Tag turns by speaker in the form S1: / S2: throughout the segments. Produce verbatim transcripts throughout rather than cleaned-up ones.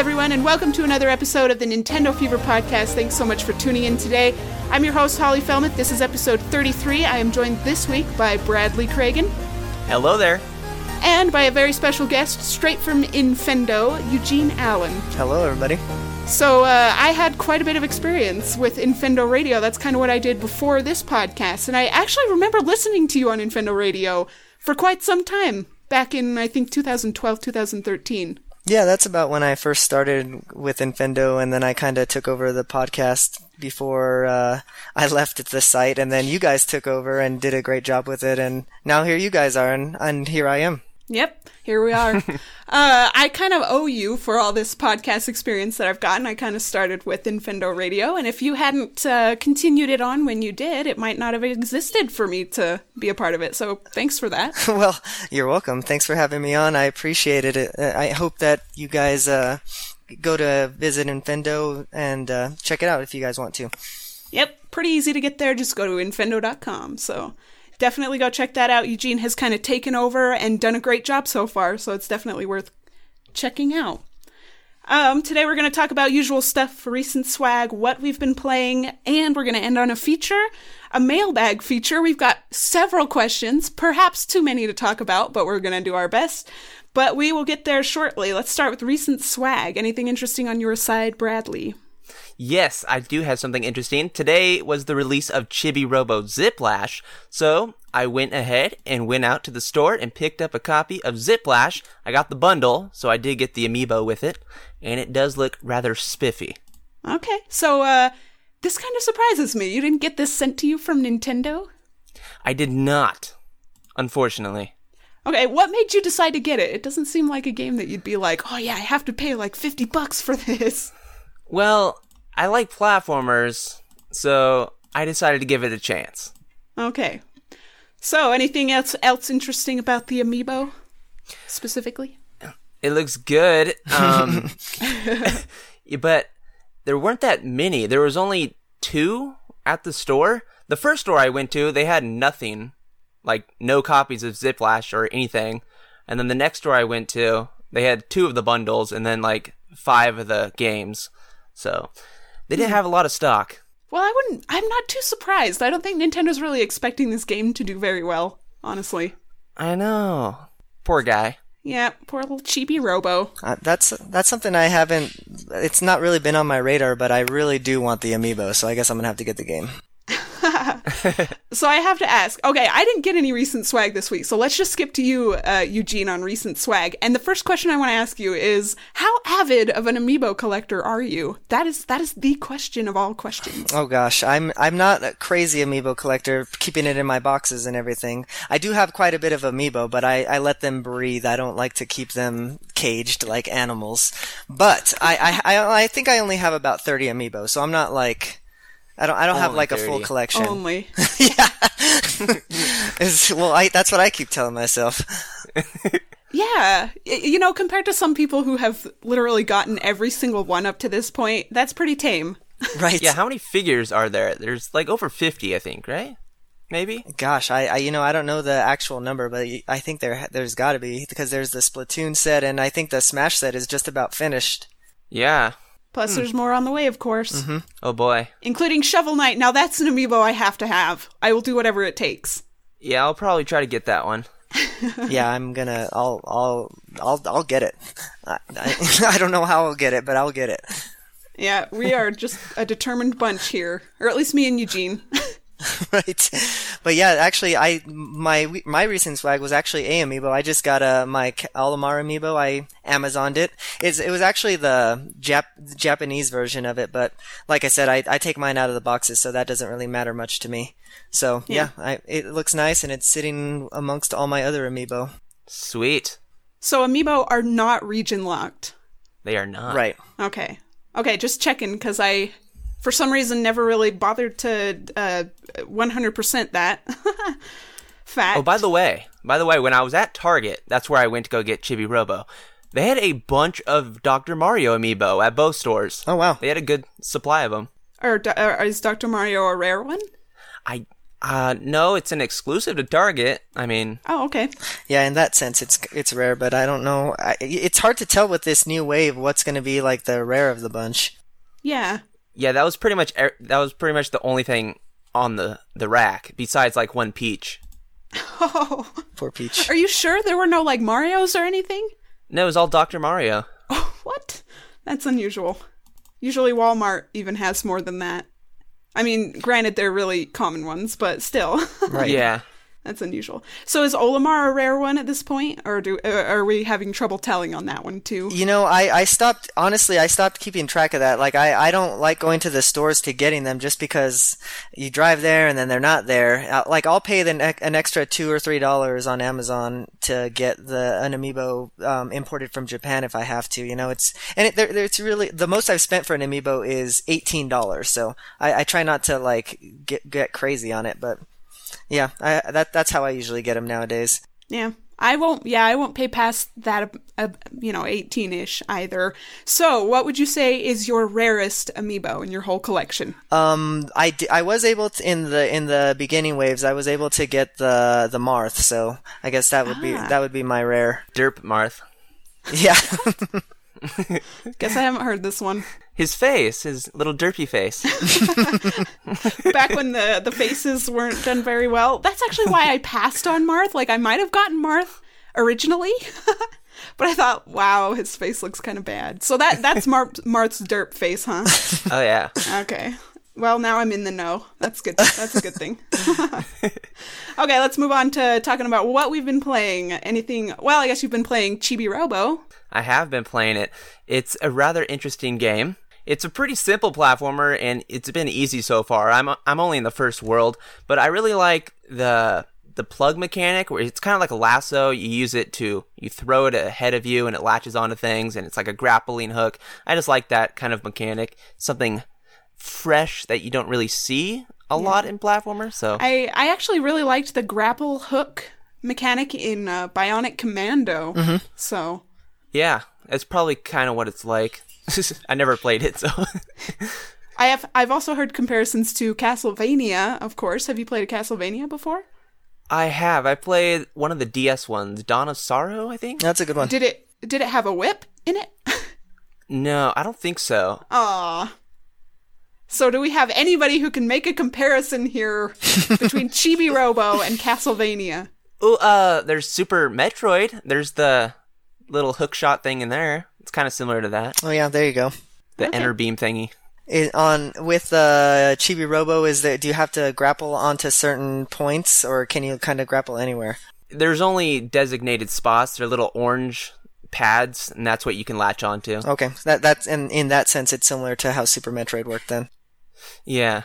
S1: everyone, and welcome to another episode of the Nintendo Fever Podcast. Thanks so much for tuning in today. I'm your host, Holly Felmuth. This is episode thirty-three. I am joined this week by Bradley Cragen.
S2: Hello there.
S1: And by a very special guest, straight from Infendo, Eugene Allen.
S3: Hello, everybody.
S1: So, uh, I had quite a bit of experience with Infendo Radio. That's kind of what I did before this podcast. And I actually remember listening to you on Infendo Radio for quite some time, back in, I think, twenty twelve, twenty thirteen.
S3: Yeah, that's about when I first started with Infendo, and then I kind of took over the podcast before uh, I left the site, and then you guys took over and did a great job with it, and now here you guys are, and, and here I am.
S1: Yep, here we are. uh, I kind of owe you for all this podcast experience that I've gotten. I kind of started with Infendo Radio, and if you hadn't uh, continued it on when you did, it might not have existed for me to be a part of it, so thanks for that.
S3: Well, you're welcome. Thanks for having me on. I appreciate it. I hope that you guys uh, go to visit Infendo and uh, check it out if you guys want to.
S1: Yep, pretty easy to get there. Just go to infendo dot com, so... definitely go check that out. Eugene has kind of taken over and done a great job so far, so it's definitely worth checking out. Um, today we're going to talk about usual stuff, recent swag, what we've been playing, and we're going to end on a feature, a mailbag feature. We've got several questions, perhaps too many to talk about, but we're going to do our best. But we will get there shortly. Let's start with recent swag. Anything interesting on your side, Bradley?
S2: Yes, I do have something interesting. Today was the release of Chibi Robo Ziplash, so I went ahead and went out to the store and picked up a copy of Ziplash. I got the bundle, so I did get the amiibo with it, and it does look rather spiffy.
S1: Okay, so uh, this kind of surprises me. You didn't get this sent to you from Nintendo?
S2: I did not, unfortunately.
S1: Okay, what made you decide to get it? It doesn't seem like a game that you'd be like, oh yeah, I have to pay like fifty bucks for this.
S2: Well, I like platformers, so I decided to give it a chance.
S1: Okay. So, anything else else interesting about the amiibo, specifically?
S2: It looks good, um, but there weren't that many. There was only two at the store. The first store I went to, they had nothing, like no copies of Ziplash or anything. And then the next store I went to, they had two of the bundles and then like five of the games. So... they didn't have a lot of stock.
S1: Well, I wouldn't... I'm not too surprised. I don't think Nintendo's really expecting this game to do very well, honestly.
S2: I know. Poor guy.
S1: Yeah, poor little Chibi Robo.
S3: Uh, that's that's something I haven't... it's not really been on my radar, but I really do want the amiibo, so I guess I'm going to have to get the game.
S1: So I have to ask, okay, I didn't get any recent swag this week, so let's just skip to you, uh, Eugene, on recent swag. And the first question I want to ask you is, how avid of an amiibo collector are you? That is that is the question of all questions.
S3: Oh gosh, I'm I'm not a crazy amiibo collector, keeping it in my boxes and everything. I do have quite a bit of amiibo, but I, I let them breathe. I don't like to keep them caged like animals. But I, I, I, I think I only have about thirty amiibo, so I'm not like... I don't. I don't
S2: Only
S3: have like
S2: thirty.
S3: a full collection.
S1: Only.
S3: Yeah. It's- well, I, that's what I keep telling myself.
S1: Yeah. Y- You know, compared to some people who have literally gotten every single one up to this point, that's pretty tame.
S3: Right.
S2: Yeah, how many figures are there? There's like over fifty, I think, right? Maybe?
S3: Gosh, I, I you know I don't know the actual number, but I think there there's got to be, because there's the Splatoon set, and I think the Smash set is just about finished.
S2: Yeah.
S1: Plus, there's more on the way, of course.
S3: Mm-hmm.
S2: Oh boy.
S1: Including Shovel Knight. Now, that's an amiibo I have to have. I will do whatever it takes.
S2: Yeah, I'll probably try to get that one.
S3: Yeah, I'm gonna. I'll. I'll. I'll. I'll get it. I, I, I don't know how I'll get it, but I'll get it.
S1: Yeah, we are just a determined bunch here. Or at least me and Eugene.
S3: Right. But yeah, actually, I my my recent swag was actually a amiibo. I just got a my Olimar amiibo. I Amazoned it. It's it was actually the Jap- Japanese version of it, but like I said, I I take mine out of the boxes, so that doesn't really matter much to me. So yeah, yeah I, it looks nice, and it's sitting amongst all my other amiibo.
S2: Sweet.
S1: So amiibo are not region locked.
S2: They are not.
S3: Right.
S1: Okay. Okay, just checking, because I, for some reason, never really bothered to uh, one hundred percent that fact.
S2: Oh, by the way, by the way, when I was at Target, that's where I went to go get Chibi Robo. They had a bunch of Doctor Mario amiibo at both stores.
S3: Oh, wow.
S2: They had a good supply of them.
S1: Or, or is Doctor Mario a rare one?
S2: I Uh, no, it's an exclusive to Target. I mean,
S1: Oh, okay.
S3: Yeah, in that sense, it's it's rare, but I don't know. I, it's hard to tell with this new wave what's going to be like the rare of the bunch.
S1: Yeah.
S2: yeah, that was pretty much er- that was pretty much the only thing on the the rack besides like one Peach.
S1: Oh,
S3: Poor Peach.
S1: are you sure there were no like Marios or anything?
S2: No, it was all Doctor Mario.
S1: Oh, what? That's unusual. Usually Walmart even has more than that. I mean, granted, they're really common ones, but still.
S3: Right.
S2: Yeah.
S1: That's unusual. So is Olimar a rare one at this point? Or do uh, are we having trouble telling on that one, too?
S3: You know, I, I stopped, honestly, I stopped keeping track of that. Like, I, I don't like going to the stores to getting them just because you drive there and then they're not there. Uh, Like, I'll pay the ne- an extra two or three dollars on Amazon to get the an amiibo um, imported from Japan if I have to. You know, it's, and it, there, there- it's really, the most I've spent for an amiibo is eighteen dollars. So I, I try not to, like, get, get crazy on it, but yeah, I, that, that's how I usually get them nowadays.
S1: Yeah. I won't, yeah, I won't pay past that, uh, you know, eighteen-ish either. So, what would you say is your rarest amiibo in your whole collection?
S3: Um, I, d- I was able to, in the in the beginning waves, I was able to get the the Marth, so I guess that would be
S1: Ah.
S3: that would be my rare.
S2: Derp Marth.
S3: Yeah,
S1: Guess I haven't heard this one.
S2: His face, his little derpy face.
S1: Back when the, the faces weren't done very well. That's actually why I passed on Marth. Like, I might have gotten Marth originally, but I thought, wow, his face looks kind of bad. So that that's Mar- Marth's derp face, huh?
S2: Oh yeah.
S1: Okay. Well, now I'm in the know. That's good. That's a good thing. Okay, let's move on to talking about what we've been playing. Anything? Well, I guess you've been playing Chibi Robo.
S2: I have been playing it. It's a rather interesting game. It's a pretty simple platformer, and it's been easy so far. I'm I'm only in the first world, but I really like the the plug mechanic, where it's kind of like a lasso. You use it to you throw it ahead of you, and it latches onto things, and it's like a grappling hook. I just like that kind of mechanic. Something fresh that you don't really see a lot in platformers. So
S1: I, I actually really liked the grapple hook mechanic in uh, Bionic Commando.
S3: Mm-hmm.
S1: So,
S2: yeah, it's probably kind of what it's like. I never played it, so
S1: I have I've also heard comparisons to Castlevania, of course. Have you played a Castlevania before?
S2: I have. I played one of the D S ones, Dawn of Sorrow, I think.
S3: that's a good one.
S1: Did it did it have a whip in it?
S2: No, I don't think so.
S1: Aw. So do we have anybody who can make a comparison here between Chibi Robo and Castlevania?
S2: Oh, uh, there's Super Metroid. There's the little hook shot thing in there. It's kind of similar to that.
S3: Oh yeah, there you go.
S2: The
S1: Okay.
S2: enter beam thingy.
S3: It, on with uh, Chibi Robo, is there? Do you have to grapple onto certain points, or can you kind of grapple anywhere?
S2: There's only designated spots. They're little orange pads, and that's what you can latch onto.
S3: Okay, that that's in in that sense, it's similar to how Super Metroid worked then.
S2: Yeah.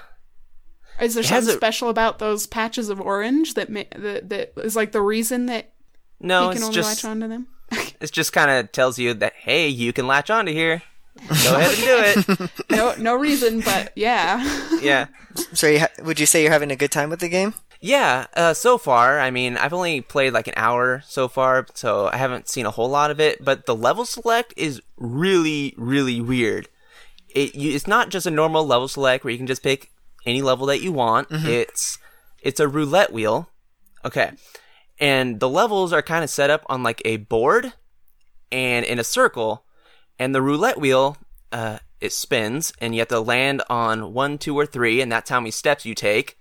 S1: Is there
S2: It has
S1: something
S2: a-
S1: special about those patches of orange that ma- that, that is like the reason that
S2: No,
S1: you can
S2: it's
S1: only
S2: just
S1: latch onto them?
S2: it just kind of tells you that hey, you can latch onto here. Go ahead and do it.
S1: No, no reason, but yeah.
S2: Yeah.
S3: So, you ha- would you say you're having a good time with the game?
S2: Yeah, uh, so far, I mean, I've only played like an hour so far, so I haven't seen a whole lot of it, but the level select is really, really weird. It you, It's not just a normal level select where you can just pick any level that you want. Mm-hmm. It's it's a roulette wheel. Okay. And the levels are kind of set up on like a board and in a circle, and the roulette wheel, uh, it spins, and you have to land on one, two, or three, and that's how many steps you take.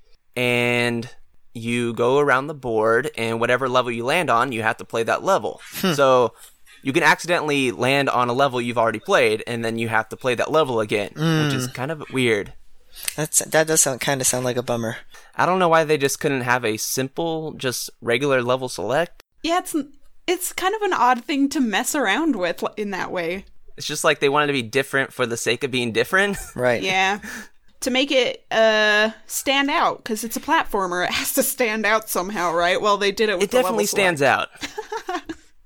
S2: And you go around the board, and whatever level you land on, you have to play that level. So you can accidentally land on a level you've already played, and then you have to play that level again, mm. which is kind of weird.
S3: That's that does sound kind of sound like a bummer.
S2: I don't know why they just couldn't have a simple, just regular level select.
S1: Yeah, it's it's kind of an odd thing to mess around with in that way.
S2: It's just like they wanted to be different for the sake of being different.
S3: Right.
S1: Yeah. To make it uh stand out, because it's a platformer, it has to stand out somehow, right? Well, they did it with
S2: It
S1: the
S2: definitely
S1: level
S2: stands
S1: select.
S2: out.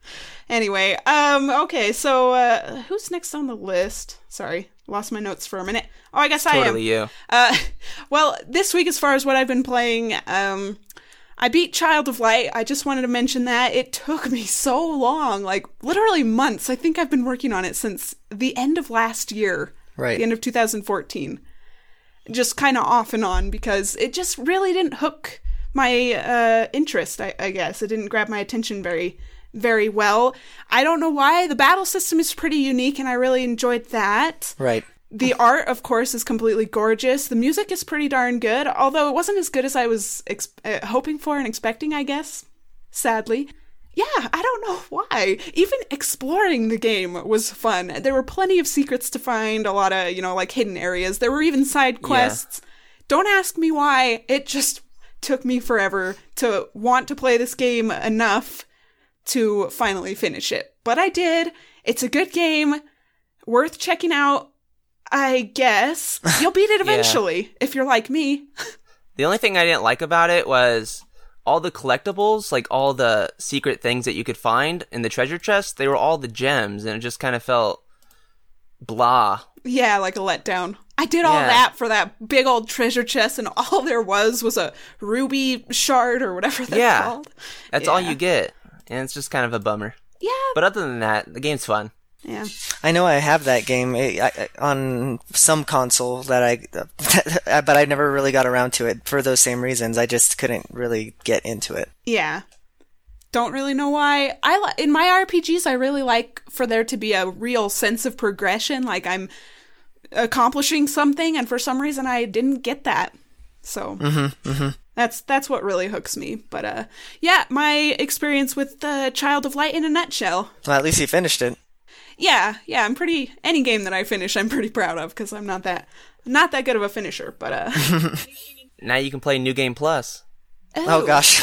S1: Anyway, um, okay, so uh, who's next on the list? Sorry, lost my notes for a minute. Oh, I guess I am.
S2: Totally you.
S1: Uh, well, this week, as far as what I've been playing, um, I beat Child of Light. I just wanted to mention that. It took me so long, like literally months. I think I've been working on it since the end of last year.
S3: Right.
S1: The end of two thousand fourteen. Just kind of off and on, because it just really didn't hook my uh, interest, I, I guess. It didn't grab my attention very, very well. I don't know why. The battle system is pretty unique, and I really enjoyed that.
S3: Right.
S1: The art, of course, is completely gorgeous. The music is pretty darn good, although it wasn't as good as I was ex- uh, hoping for and expecting, I guess. Sadly. Yeah, I don't know why. Even exploring the game was fun. There were plenty of secrets to find, a lot of, you know, like hidden areas. There were even side quests. Yeah. Don't ask me why. It just took me forever to want to play this game enough to finally finish it. But I did. It's a good game. Worth checking out, I guess. You'll beat it eventually, yeah. if you're like me.
S2: The only thing I didn't like about it was all the collectibles, like all the secret things that you could find in the treasure chest, they were all the gems, and it just kind of felt blah.
S1: Yeah, like a letdown. I did all yeah. that for that big old treasure chest, and all there was was a ruby shard or whatever they're
S2: yeah.
S1: called.
S2: That's
S1: yeah.
S2: all you get, and it's just kind of a bummer.
S1: Yeah.
S2: But other than that, the game's fun.
S1: Yeah.
S3: I know I have that game I, I, on some console that I, but I never really got around to it for those same reasons. I just couldn't really get into it.
S1: Yeah. Don't really know why. I li- in my R P Gs, I really like for there to be a real sense of progression, like I'm accomplishing something, and for some reason I didn't get that. So
S3: mm-hmm, mm-hmm.
S1: that's that's what really hooks me. But uh, yeah, my experience with uh, Child of Light in a nutshell.
S3: Well, at least you finished it.
S1: Yeah, yeah, I'm pretty. Any game that I finish, I'm pretty proud of because I'm not that not that good of a finisher. But uh,
S2: now you can play New Game Plus.
S3: Oh, oh gosh.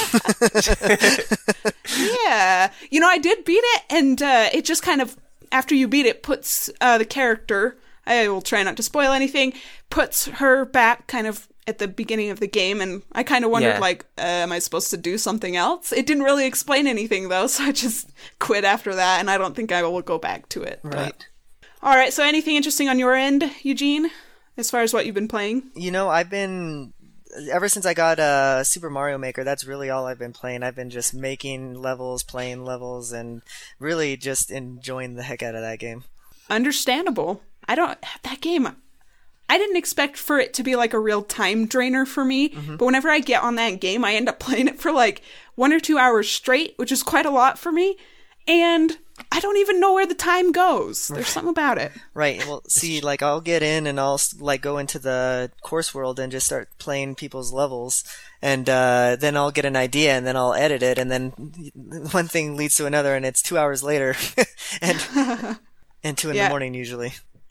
S1: Yeah, you know, I did beat it, and uh, it just kind of after you beat it puts uh, the character. I will try not to spoil anything. Puts her back kind of at the beginning of the game, and I kind of wondered, yeah. like, uh, am I supposed to do something else? It didn't really explain anything, though, so I just quit after that, and I don't think I will go back to it.
S3: Right.
S1: But. All right, so anything interesting on your end, Eugene, as far as what you've been playing?
S3: You know, I've been... Ever since I got uh, Super Mario Maker, that's really all I've been playing. I've been just making levels, playing levels, and really just enjoying the heck out of that game.
S1: Understandable. I don't... That game... I didn't expect for it to be like a real time drainer for me, mm-hmm. but whenever I get on that game, I end up playing it for like one or two hours straight, which is quite a lot for me, and I don't even know where the time goes. There's something about it.
S3: Right. Well, see, like I'll get in and I'll like go into the course world and just start playing people's levels, and uh, then I'll get an idea and then I'll edit it, and then one thing leads to another, and it's two hours later, and and two in yeah. the morning usually.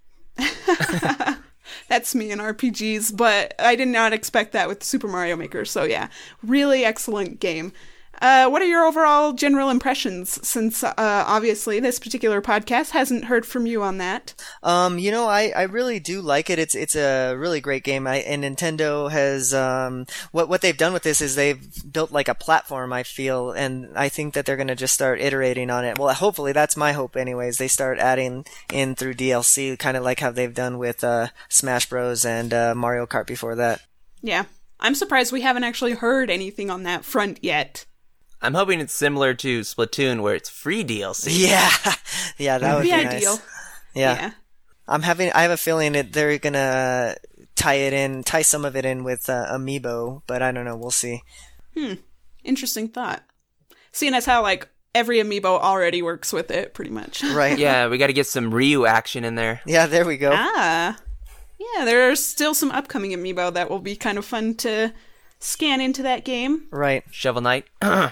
S1: That's me in R P Gs, but I did not expect that with Super Mario Maker. So yeah, really excellent game. Uh, what are your overall general impressions, since uh, obviously this particular podcast hasn't heard from you on that?
S3: Um, you know, I, I really do like it. It's it's a really great game. I, and Nintendo has um, what what they've done with this is they've built like a platform, I feel, and I think that they're going to just start iterating on it. Well, hopefully that's my hope, anyways. They start adding in through D L C, kind of like how they've done with uh, Smash Bros. And uh, Mario Kart before that.
S1: Yeah, I'm surprised we haven't actually heard anything on that front yet.
S2: I'm hoping it's similar to Splatoon, where it's free D L C.
S3: Yeah, yeah, that would be,
S1: be
S3: nice.
S1: ideal.
S3: Yeah.
S1: yeah,
S3: I'm having. I have a feeling that they're gonna tie it in, tie some of it in with uh, Amiibo, but I don't know. We'll see.
S1: Hmm. Interesting thought. Seeing as how like every Amiibo already works with it, pretty much.
S3: Right.
S2: Yeah, we got to get some Ryu action in there.
S3: Yeah, there we go.
S1: Ah. Yeah, there are still some upcoming Amiibo that will be kind of fun to scan into that game.
S3: Right.
S2: Shovel Knight.
S1: Oh,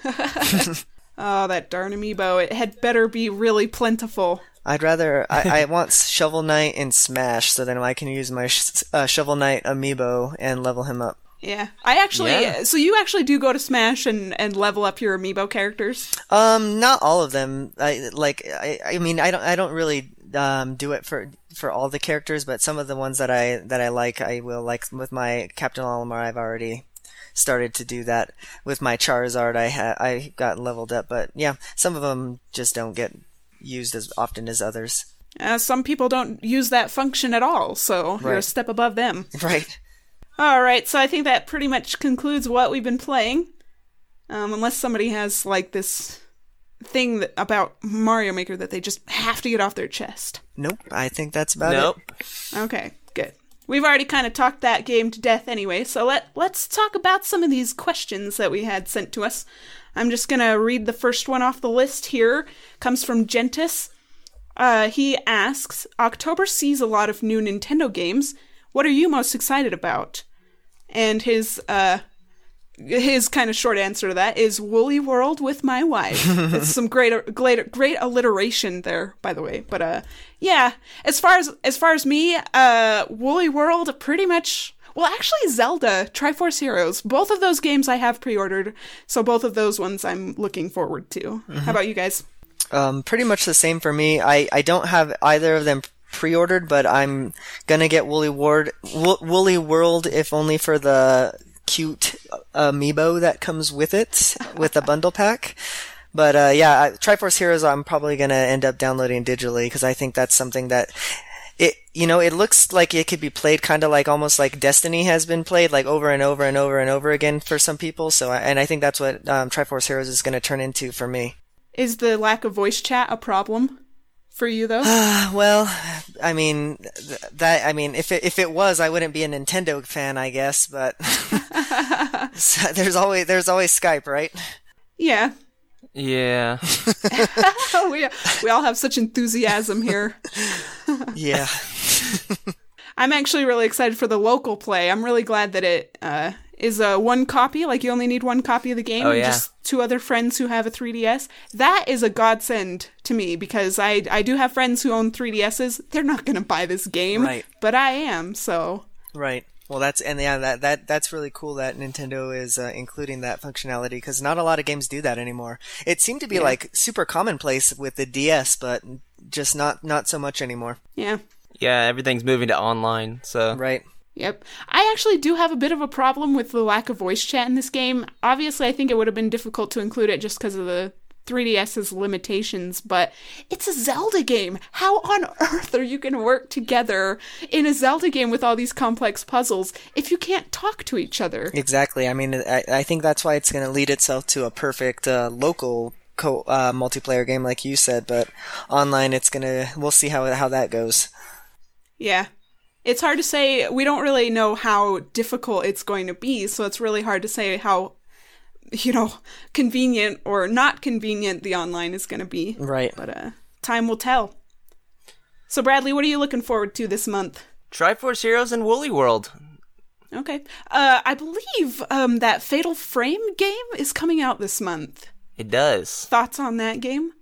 S1: that darn Amiibo. It had better be really plentiful.
S3: I'd rather... I, I want Shovel Knight in Smash, so then I can use my sh- uh, Shovel Knight Amiibo and level him up.
S1: Yeah. I actually...
S2: Yeah.
S1: So you actually do go to Smash and, and level up your Amiibo characters?
S3: Um, not all of them. I like... I, I mean, I don't I don't really um do it for... for all the characters, but some of the ones that I that I like, I will. Like with my Captain Olimar, I've already started to do that. With my Charizard, I ha- I got leveled up, but yeah, some of them just don't get used as often as others.
S1: Uh, some people don't use that function at all, so
S3: right.
S1: You're a step above them.
S3: Right.
S1: All right, so I think that pretty much concludes what we've been playing. Um, unless somebody has like this thing that, about Mario Maker that they just have to get off their chest.
S3: Nope, I think that's about
S2: nope.
S3: it.
S1: Okay, good. we've already kind of talked that game to death anyway, so let, let's talk about some of these questions that we had sent to us. I'm just going to read the first one off the list here. Comes from Gentis. Uh, he asks, October sees a lot of new Nintendo games. What are you most excited about? And his uh, his kind of short answer to that is Woolly World with my wife. It's some great, great great alliteration there, by the way. But uh, yeah, as far as as far as me, uh, Woolly World pretty much. Well, actually, Zelda, Triforce Heroes, both of those games I have pre-ordered, so both of those ones I'm looking forward to. Mm-hmm. How about you guys?
S3: Um, pretty much the same for me. I, I don't have either of them pre-ordered, but I'm gonna get Woolly Ward, Wo- Woolly World, if only for the cute amiibo that comes with it, with the bundle pack. But uh, yeah, Triforce Heroes I'm probably gonna end up downloading digitally, because I think that's something that it, you know, it looks like it could be played kind of like almost like Destiny has been played, like over and over and over and over again for some people. So, and I think that's what um, Triforce Heroes is going to turn into for me.
S1: Is the lack of voice chat a problem for you, though?
S3: Well, I mean, th- that I mean, if it if it was, I wouldn't be a Nintendo fan, I guess. But so there's always there's always Skype, right?
S1: Yeah.
S2: Yeah.
S1: we we all have such enthusiasm here.
S3: Yeah.
S1: I'm actually really excited for the local play. I'm really glad that it uh, is a one copy. Like, you only need one copy of the game.
S2: Oh,
S1: and
S2: yeah.
S1: Just two other friends who have a three D S. That is a godsend to me, because I, I do have friends who own three D S's. They're not going to buy this game.
S3: Right.
S1: But I am, so...
S3: Right. Well, that's and yeah, that that that's really cool that Nintendo is uh, including that functionality, because not a lot of games do that anymore. It seemed to be
S1: Yeah.
S3: like super commonplace with the D S, but just not not so much anymore.
S1: Yeah.
S2: Yeah, everything's moving to online, so...
S3: Right.
S1: Yep. I actually do have a bit of a problem with the lack of voice chat in this game. Obviously, I think it would have been difficult to include it just because of the three D S's limitations, but it's a Zelda game. How on earth are you going to work together in a Zelda game with all these complex puzzles if you can't talk to each other?
S3: Exactly. I mean, I, I think that's why it's going to lead itself to a perfect uh, local co- uh, multiplayer game, like you said. But online, it's gonna. We'll see how how that goes.
S1: Yeah. It's hard to say. We don't really know how difficult it's going to be, so it's really hard to say how, you know, convenient or not convenient the online is going to be.
S3: Right.
S1: But uh, time will tell. So, Bradley, what are you looking forward to this month?
S2: Triforce Heroes and Woolly World.
S1: Okay. Uh, I believe um, that Fatal Frame game is coming out this month.
S2: It does.
S1: Thoughts on that game?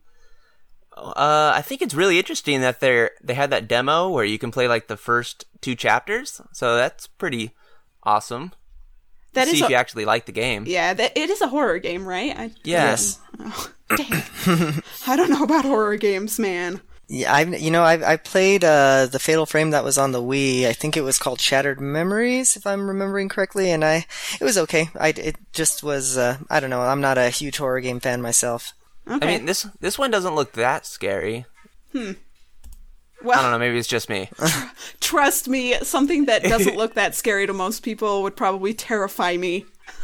S2: Uh, I think it's really interesting that they're they had that demo where you can play like the first two chapters. So that's pretty awesome.
S1: That
S2: See
S1: is
S2: if
S1: a-
S2: you actually like the game.
S1: Yeah, that, it is a horror game, right? I,
S2: Yes.
S1: Oh, dang. I don't know about horror games, man.
S3: Yeah, I you know I I played uh, the Fatal Frame that was on the Wii. I think it was called Shattered Memories, if I'm remembering correctly, and I it was okay. I it just was uh, I don't know. I'm not a huge horror game fan myself.
S1: Okay.
S2: I mean, this this one doesn't look that scary.
S1: well,
S2: I don't know. Maybe it's just me.
S1: Trust me, something that doesn't look that scary to most people would probably terrify me.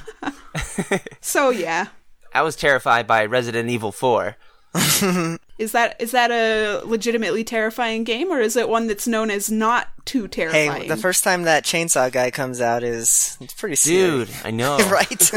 S1: So, yeah.
S2: I was terrified by Resident Evil four.
S1: Is that is that a legitimately terrifying game, or is it one that's known as not too terrifying?
S3: Hey, the first time that chainsaw guy comes out is it's pretty scary.
S2: Dude, I know.
S3: Right?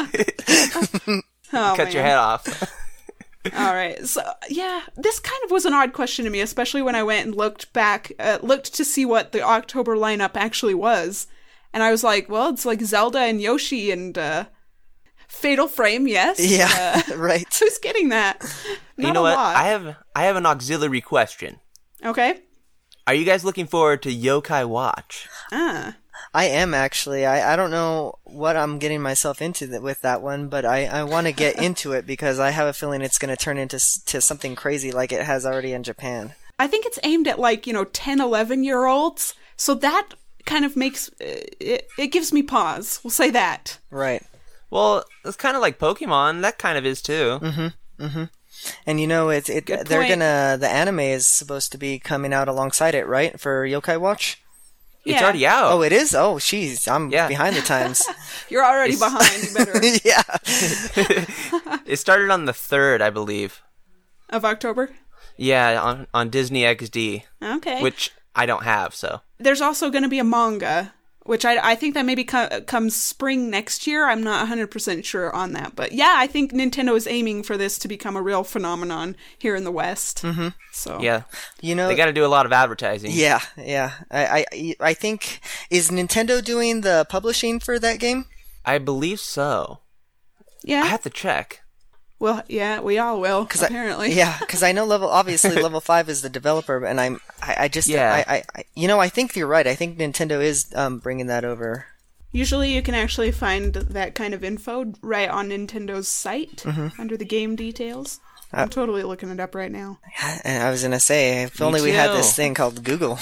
S1: Oh,
S2: Cut your
S1: man.
S2: head off.
S1: All right. So, yeah, this kind of was an odd question to me, especially when I went and looked back, uh, looked to see what the October lineup actually was. And I was like, well, it's like Zelda and Yoshi and uh, Fatal Frame, yes.
S3: Yeah,
S1: Uh,
S3: right.
S1: who's getting that? Not
S2: you know
S1: a
S2: what?
S1: lot.
S2: I have I have an auxiliary question.
S1: Okay.
S2: Are you guys looking forward to Yokai Watch?
S1: Ah.
S3: I am actually. I, I don't know what I'm getting myself into th- with that one, but I, I want to get into it because I have a feeling it's going to turn into s- to something crazy like it has already in Japan.
S1: I think it's aimed at like, you know, ten, eleven year olds. So that kind of makes, uh, it, it gives me pause. We'll say that.
S3: Right.
S2: Well, it's kind of like Pokemon. That kind of is too.
S3: Mm-hmm. Mm-hmm. And you know, it's it.
S1: Good
S3: They're
S1: point.
S3: gonna. The anime is supposed to be coming out alongside it, right? For Yokai Watch.
S2: It's
S1: Yeah.
S2: already out.
S3: Oh, it is. Oh, jeez, I'm
S2: Yeah.
S3: behind the times.
S1: You're already
S2: It's-
S1: behind. You better.
S3: Yeah.
S2: It started on the third, I believe.
S1: Of October?
S2: Yeah, on on Disney X D.
S1: Okay.
S2: Which I don't have, so.
S1: There's also going to be a manga, which I, I think that maybe co- comes spring next year. I'm not one hundred percent sure on that. But yeah, I think Nintendo is aiming for this to become a real phenomenon here in the West. Mm-hmm. So
S2: Yeah.
S3: You know,
S2: They got to do a lot of advertising.
S3: yeah, yeah. I, I, I think, is Nintendo doing the publishing for that game?
S2: I believe so.
S1: yeah,
S2: I have to check.
S1: well, yeah, we all will,
S3: Cause
S1: apparently.
S3: I, yeah, because I know level obviously level five is the developer, and I'm I, I just
S2: Yeah.
S3: I, I, I you know I think you're right. I think Nintendo is um, bringing that over.
S1: Usually you can actually find that kind of info right on Nintendo's site
S3: Mm-hmm.
S1: under the game details.
S3: Uh,
S1: I'm totally looking it up right now.
S3: And I was gonna say, if
S2: Me
S3: only we had
S2: too.
S3: this thing called Google.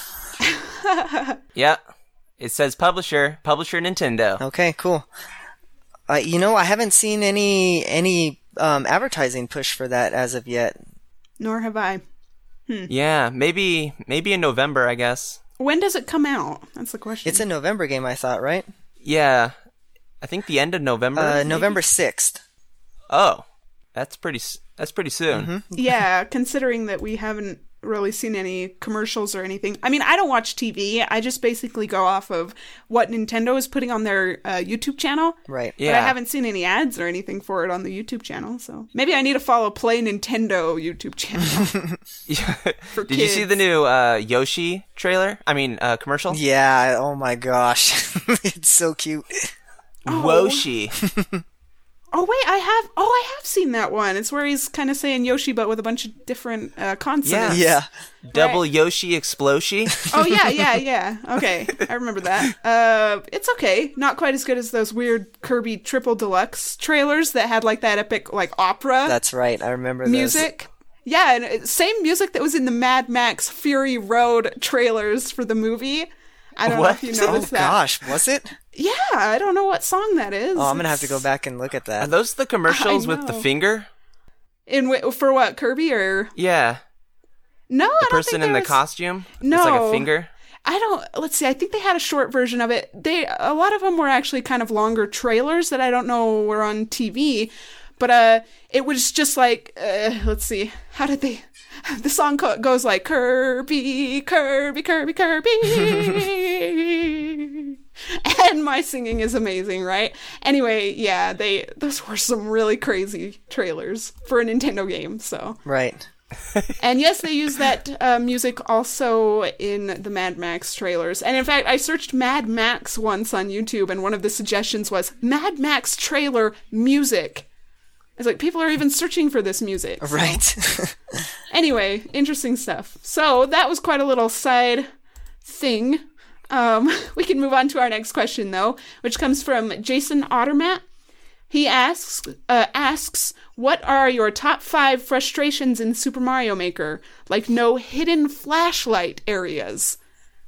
S2: Yeah. It says publisher, publisher Nintendo.
S3: Okay, cool. Uh, you know, I haven't seen any any um, advertising push for that as of yet.
S1: Nor have I.
S2: Yeah, maybe maybe in November, I guess.
S1: When does it come out? That's the question.
S3: It's a November game, I thought, right?
S2: Yeah. I think the end of November.
S3: Uh,
S2: maybe?
S3: November sixth.
S2: Oh. That's pretty s- that's pretty soon.
S3: Mm-hmm.
S1: Yeah, considering that we haven't really seen any commercials or anything. I mean, I don't watch T V. I just basically go off of what Nintendo is putting on their uh, YouTube channel.
S3: Right.
S2: Yeah.
S1: But I haven't seen any ads or anything for it on the YouTube channel. So maybe I need to follow Play Nintendo YouTube channel. For
S2: Did you see
S1: kids.
S2: the new uh, Yoshi trailer? I mean, uh, commercial?
S3: Yeah, oh my gosh. It's so cute.
S2: Woshi.
S1: Oh wait, I have. Oh, I have seen that one. It's where he's kind of saying Yoshi, but with a bunch of different uh, consonants.
S3: Yeah.
S2: Double
S1: Right.
S2: Yoshi Exploshi.
S1: Oh yeah, yeah, yeah. Okay, I remember that. Uh, it's okay. Not quite as good as those weird Kirby Triple Deluxe trailers that had like that epic like opera
S3: That's right. I remember those.
S1: music. Yeah, and it- same music that was in the Mad Max Fury Road trailers for the movie. I don't know
S2: What?
S1: if you
S3: Oh
S1: noticed that.
S3: gosh, was it?
S1: Yeah, I don't know what song that is.
S3: Oh, I'm gonna have to go back and look at
S2: Are
S3: that.
S2: those the commercials with the
S1: know.
S2: finger?
S1: In wi- for what, Kirby or
S2: Yeah.
S1: no?
S2: The
S1: I don't
S2: person
S1: think
S2: in the
S1: there was-
S2: costume? It's like
S1: No.
S2: a finger?
S1: I don't. Let's see. I think they had a short version of it. They a lot of them were actually kind of longer trailers that I don't know were on T V, but uh, it was just like uh, let's see. How did they? The song co- goes like Kirby, Kirby, Kirby, Kirby. And my singing is amazing, right? Anyway, yeah, they those were some really crazy trailers for a Nintendo game. So,
S3: Right.
S1: and yes, they use that uh, music also in the Mad Max trailers. And in fact, I searched Mad Max once on YouTube, and one of the suggestions was Mad Max trailer music. It's like people are even searching for this music. So-
S3: Right.
S1: Anyway, interesting stuff. So that was quite a little side thing. Um, we can move on to our next question, though, which comes from Jason Ottermat. He asks, uh, asks, what are your top five frustrations in Super Mario Maker? Like no hidden flashlight areas.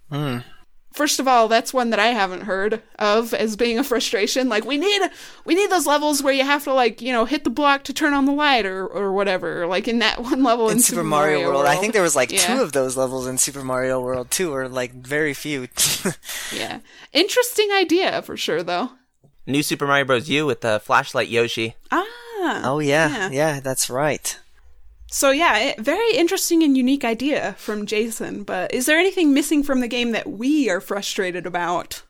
S1: First of all, that's one that I haven't heard of as being a frustration. Like we need, we need those levels where you have to like, you know, hit the block to turn on the light or, or whatever. Like in that one level in,
S3: In Super Mario, World. I think there was like
S1: Yeah.
S3: two of those levels in Super Mario World too, or like very few.
S1: Yeah. Interesting idea for sure, though.
S2: New Super Mario Bros. U with the flashlight Yoshi.
S1: Ah.
S3: Oh yeah,
S1: Yeah.
S3: yeah, that's right.
S1: So yeah, it, very interesting and unique idea from Jason. But is there anything missing from the game that we are frustrated about?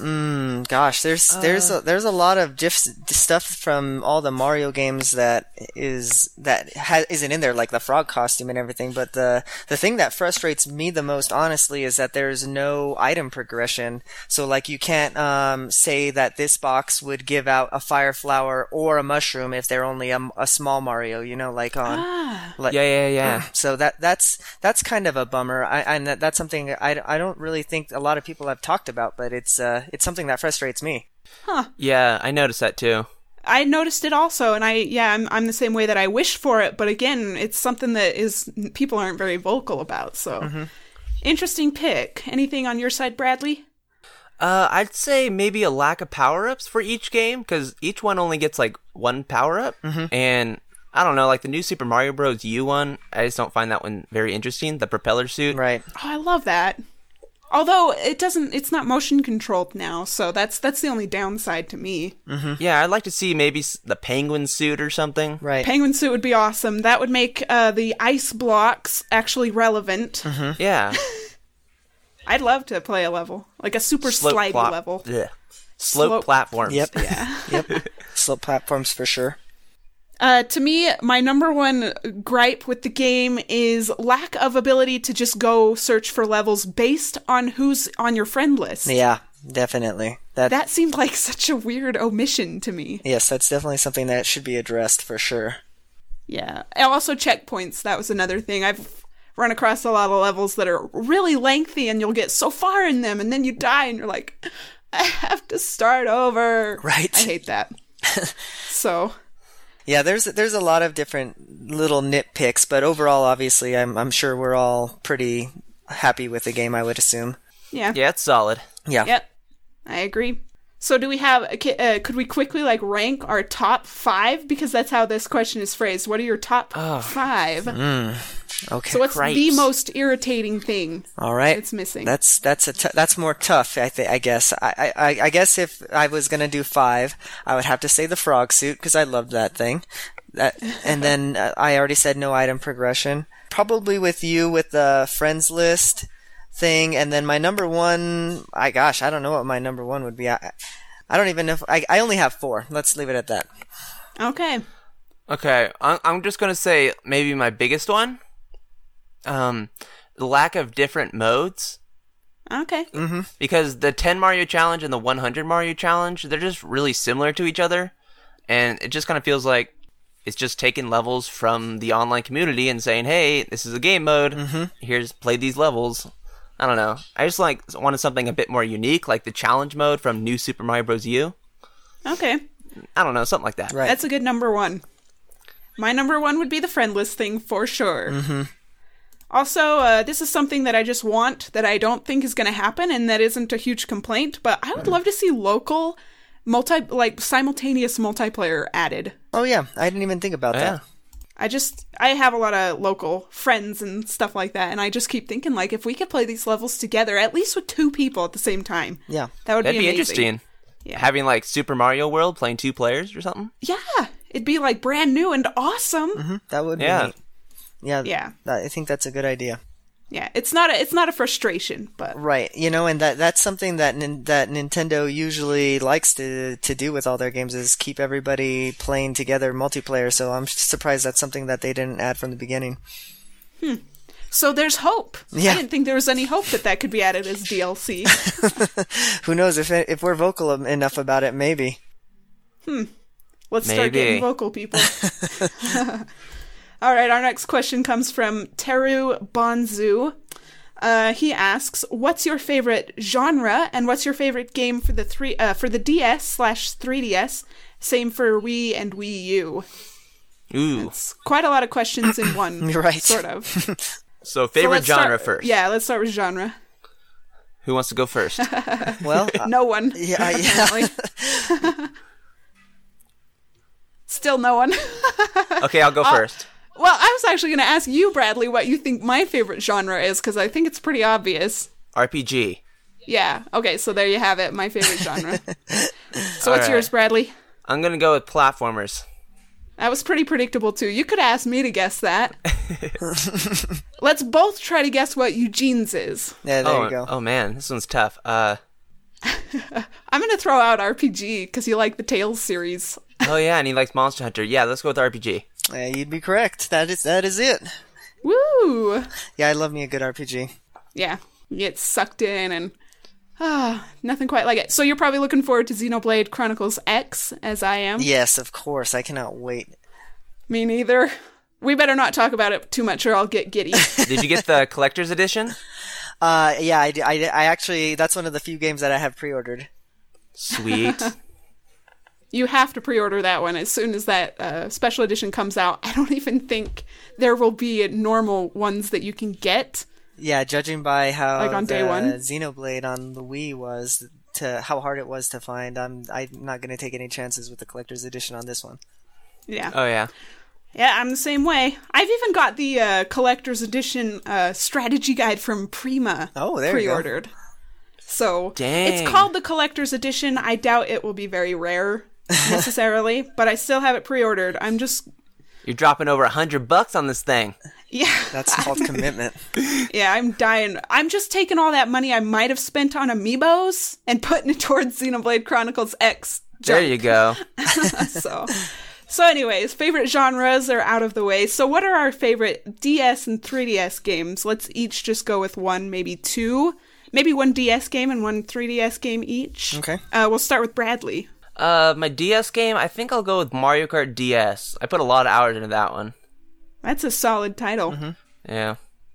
S3: Mm, gosh, there's there's a, there's a lot of gifs, stuff from all the Mario games that is that ha- isn't in there, like the frog costume and everything. But the the thing that frustrates me the most, honestly, is that there's no item progression. So like you can't um, say that this box would give out a fire flower or a mushroom if they're only a, a small Mario. You know, like on.
S1: Ah.
S3: Like,
S2: Yeah, yeah, yeah.
S3: So that that's that's kind of a bummer. I and that, that's something I, I don't really think a lot of people have talked about, but it's uh it's something that frustrates me.
S2: Yeah, I noticed that too.
S1: I noticed it also, and I yeah, I'm I'm the same way that I wish for it. But again, it's something that is people aren't very vocal about. So interesting pick. Anything on your side, Bradley?
S2: Uh, I'd say maybe a lack of power-ups for each game, because each one only gets like one power-up, and I don't know, like the new Super Mario Bros. U one, I just don't find that one very interesting, the propeller suit.
S3: Right.
S1: Oh, I love that. Although it doesn't, it's not motion controlled now, so that's that's the only downside to me.
S2: Yeah, I'd like to see maybe s- the penguin suit or something.
S3: Right.
S1: Penguin suit would be awesome. That would make uh, the ice blocks actually relevant.
S2: Yeah.
S1: I'd love to play a level. Like a super
S2: Slope
S1: slidey
S2: plot-
S1: level.
S2: Ugh. Slope,
S1: Slope-
S2: platforms.
S3: Yep.
S1: Yeah.
S3: Yep. Slope platforms for sure.
S1: Uh, to me, my number one gripe with the game is lack of ability to just go search for levels based on who's on your friend list.
S3: Yeah, definitely. That,
S1: That seemed like such a weird omission to me.
S3: yes, that's definitely something that should be addressed for sure.
S1: Yeah. And also checkpoints. That was another thing. I've run across a lot of levels that are really lengthy and you'll get so far in them and then you die and you're like, I have to start over.
S3: Right.
S1: I hate that. So...
S3: Yeah, there's there's a lot of different little nitpicks, but overall, obviously, I'm I'm sure we're all pretty happy with the game. I would assume.
S1: Yeah.
S2: Yeah, it's solid.
S3: Yeah.
S1: Yep. I agree. So do we have, uh, could we quickly like rank our top five? Because that's how this question is phrased. What are your top
S2: Oh.
S1: five?
S3: Okay.
S1: So what's the
S2: Cripes.
S1: most irritating thing
S3: All right.
S1: it's missing?
S3: That's that's a t- that's more tough. I think. I guess. I, I I guess if I was gonna do five, I would have to say the frog suit because I loved that thing. That and then uh, I already said no item progression. Probably with you with the friends list thing, and then my number one. I gosh, I don't know what my number one would be. I, I don't even know. If, I I only have four. Let's leave it at that.
S1: Okay.
S2: Okay, I'm, I'm just gonna say maybe my biggest one. Um, the lack of different modes.
S1: Okay.
S2: Because the ten Mario Challenge and the one hundred Mario Challenge, they're just really similar to each other. And it just kind of feels like it's just taking levels from the online community and saying, hey, this is a game mode. Mm-hmm. Here's, play these levels. I don't know. I just like wanted something a bit more unique, like the challenge mode from New Super Mario Bros. U.
S1: Okay.
S2: I don't know, something like that.
S3: Right.
S1: That's a good number one. My number one would be the friend list thing for sure. Mm-hmm. Also, uh, this is something that I just want that I don't think is going to happen, and that isn't a huge complaint. But I would love to see local, multi like simultaneous multiplayer added.
S3: Oh yeah, I didn't even think about
S2: Yeah.
S3: that.
S1: I just I have a lot of local friends and stuff like that, and I just keep thinking like if we could play these levels together, at least with two people at the same time.
S3: Yeah.
S1: That would
S2: That'd
S1: be
S2: be
S1: amazing.
S2: interesting.
S1: Yeah.
S2: Having like Super Mario World playing two players or something.
S1: Yeah, it'd be like brand new and awesome.
S3: Mm-hmm. That would be
S2: Yeah.
S3: neat. Yeah.
S1: Yeah.
S3: that- I think that's a good idea.
S1: Yeah, it's not a it's not a frustration, but
S3: Right, you know, and that that's something that nin- that Nintendo usually likes to to do with all their games is keep everybody playing together multiplayer. So I'm surprised that's something that they didn't add from the beginning.
S1: so there's hope.
S3: Yeah.
S1: I didn't think there was any hope that that could be added as D L C.
S3: Who knows if if we're vocal enough about it? Maybe.
S1: Let's start
S2: Maybe.
S1: getting vocal, people. All right, our next question comes from Teru Bonzu. Uh, he asks, "What's your favorite genre, and what's your favorite game for the three uh, for the D S slash three D S? Same for Wii and Wii U."
S2: Ooh.
S1: It's quite a lot of questions in one,
S3: Right.
S1: sort of.
S2: So
S1: So
S2: favorite
S1: let's
S2: genre
S1: start-
S2: first.
S1: Yeah, let's start with genre.
S2: Who wants to go first?
S3: Well, uh,
S1: No one.
S3: yeah, yeah.
S1: Apparently. Still no one.
S2: Okay, I'll go first.
S1: Well, I was actually going to ask you, Bradley, what you think my favorite genre is, because I think it's pretty obvious.
S2: R P G.
S1: Yeah. Okay, so there you have it, my favorite genre. So what's
S2: All right.
S1: yours, Bradley?
S2: I'm gonna go with platformers.
S1: That was pretty predictable, too. You could ask me to guess that. Let's both try to guess what Eugene's is.
S3: Yeah, there
S2: oh,
S3: you go.
S2: oh man, this one's tough. Uh,
S1: I'm going to throw out R P G, because you like the Tales series.
S2: oh yeah, and he likes Monster Hunter. Yeah, let's go with R P G.
S3: Yeah, you'd be correct. That is that is it.
S1: Woo!
S3: Yeah, I love me a good R P G.
S1: Yeah, you get sucked in and ah, nothing quite like it. So you're probably looking forward to Xenoblade Chronicles X, as I am.
S3: Yes, of course. I cannot wait.
S1: Me neither. We better not talk about it too much or I'll get giddy.
S2: Did you get the collector's edition?
S3: Uh, yeah, I, I, I actually that's one of the few games that I have pre-ordered.
S2: Sweet.
S1: You have to pre-order that one as soon as that uh, special edition comes out. I don't even think there will be normal ones that you can get.
S3: Yeah, judging by how
S1: Like on
S3: the
S1: day one?
S3: Xenoblade on the Wii was to how hard it was to find, I'm I'm not going to take any chances with the collector's edition on this one.
S1: Yeah.
S2: Oh yeah.
S1: Yeah, I'm the same way. I've even got the uh, collector's edition uh, strategy guide from Prima
S3: Oh, there you go.
S1: pre-ordered. So
S2: Dang.
S1: it's called the collector's edition. I doubt it will be very rare necessarily, but I still have it pre-ordered. I'm just
S2: You're You're dropping over a hundred bucks on this thing.
S1: Yeah.
S3: That's called commitment.
S1: Yeah, I'm dying. I'm just taking all that money I might have spent on amiibos and putting it towards Xenoblade Chronicles X.
S2: There you go.
S1: so, so anyways, favorite genres are out of the way. So what are our favorite D S and three D S games? Let's each just go with one, maybe two. Maybe one D S game and one three D S game each.
S3: Okay.
S1: Uh, we'll start with Bradley.
S2: Uh, my D S game, I think I'll go with Mario Kart D S. I put a lot of hours into that one.
S1: That's a solid title.
S3: Mm-hmm.
S2: Yeah.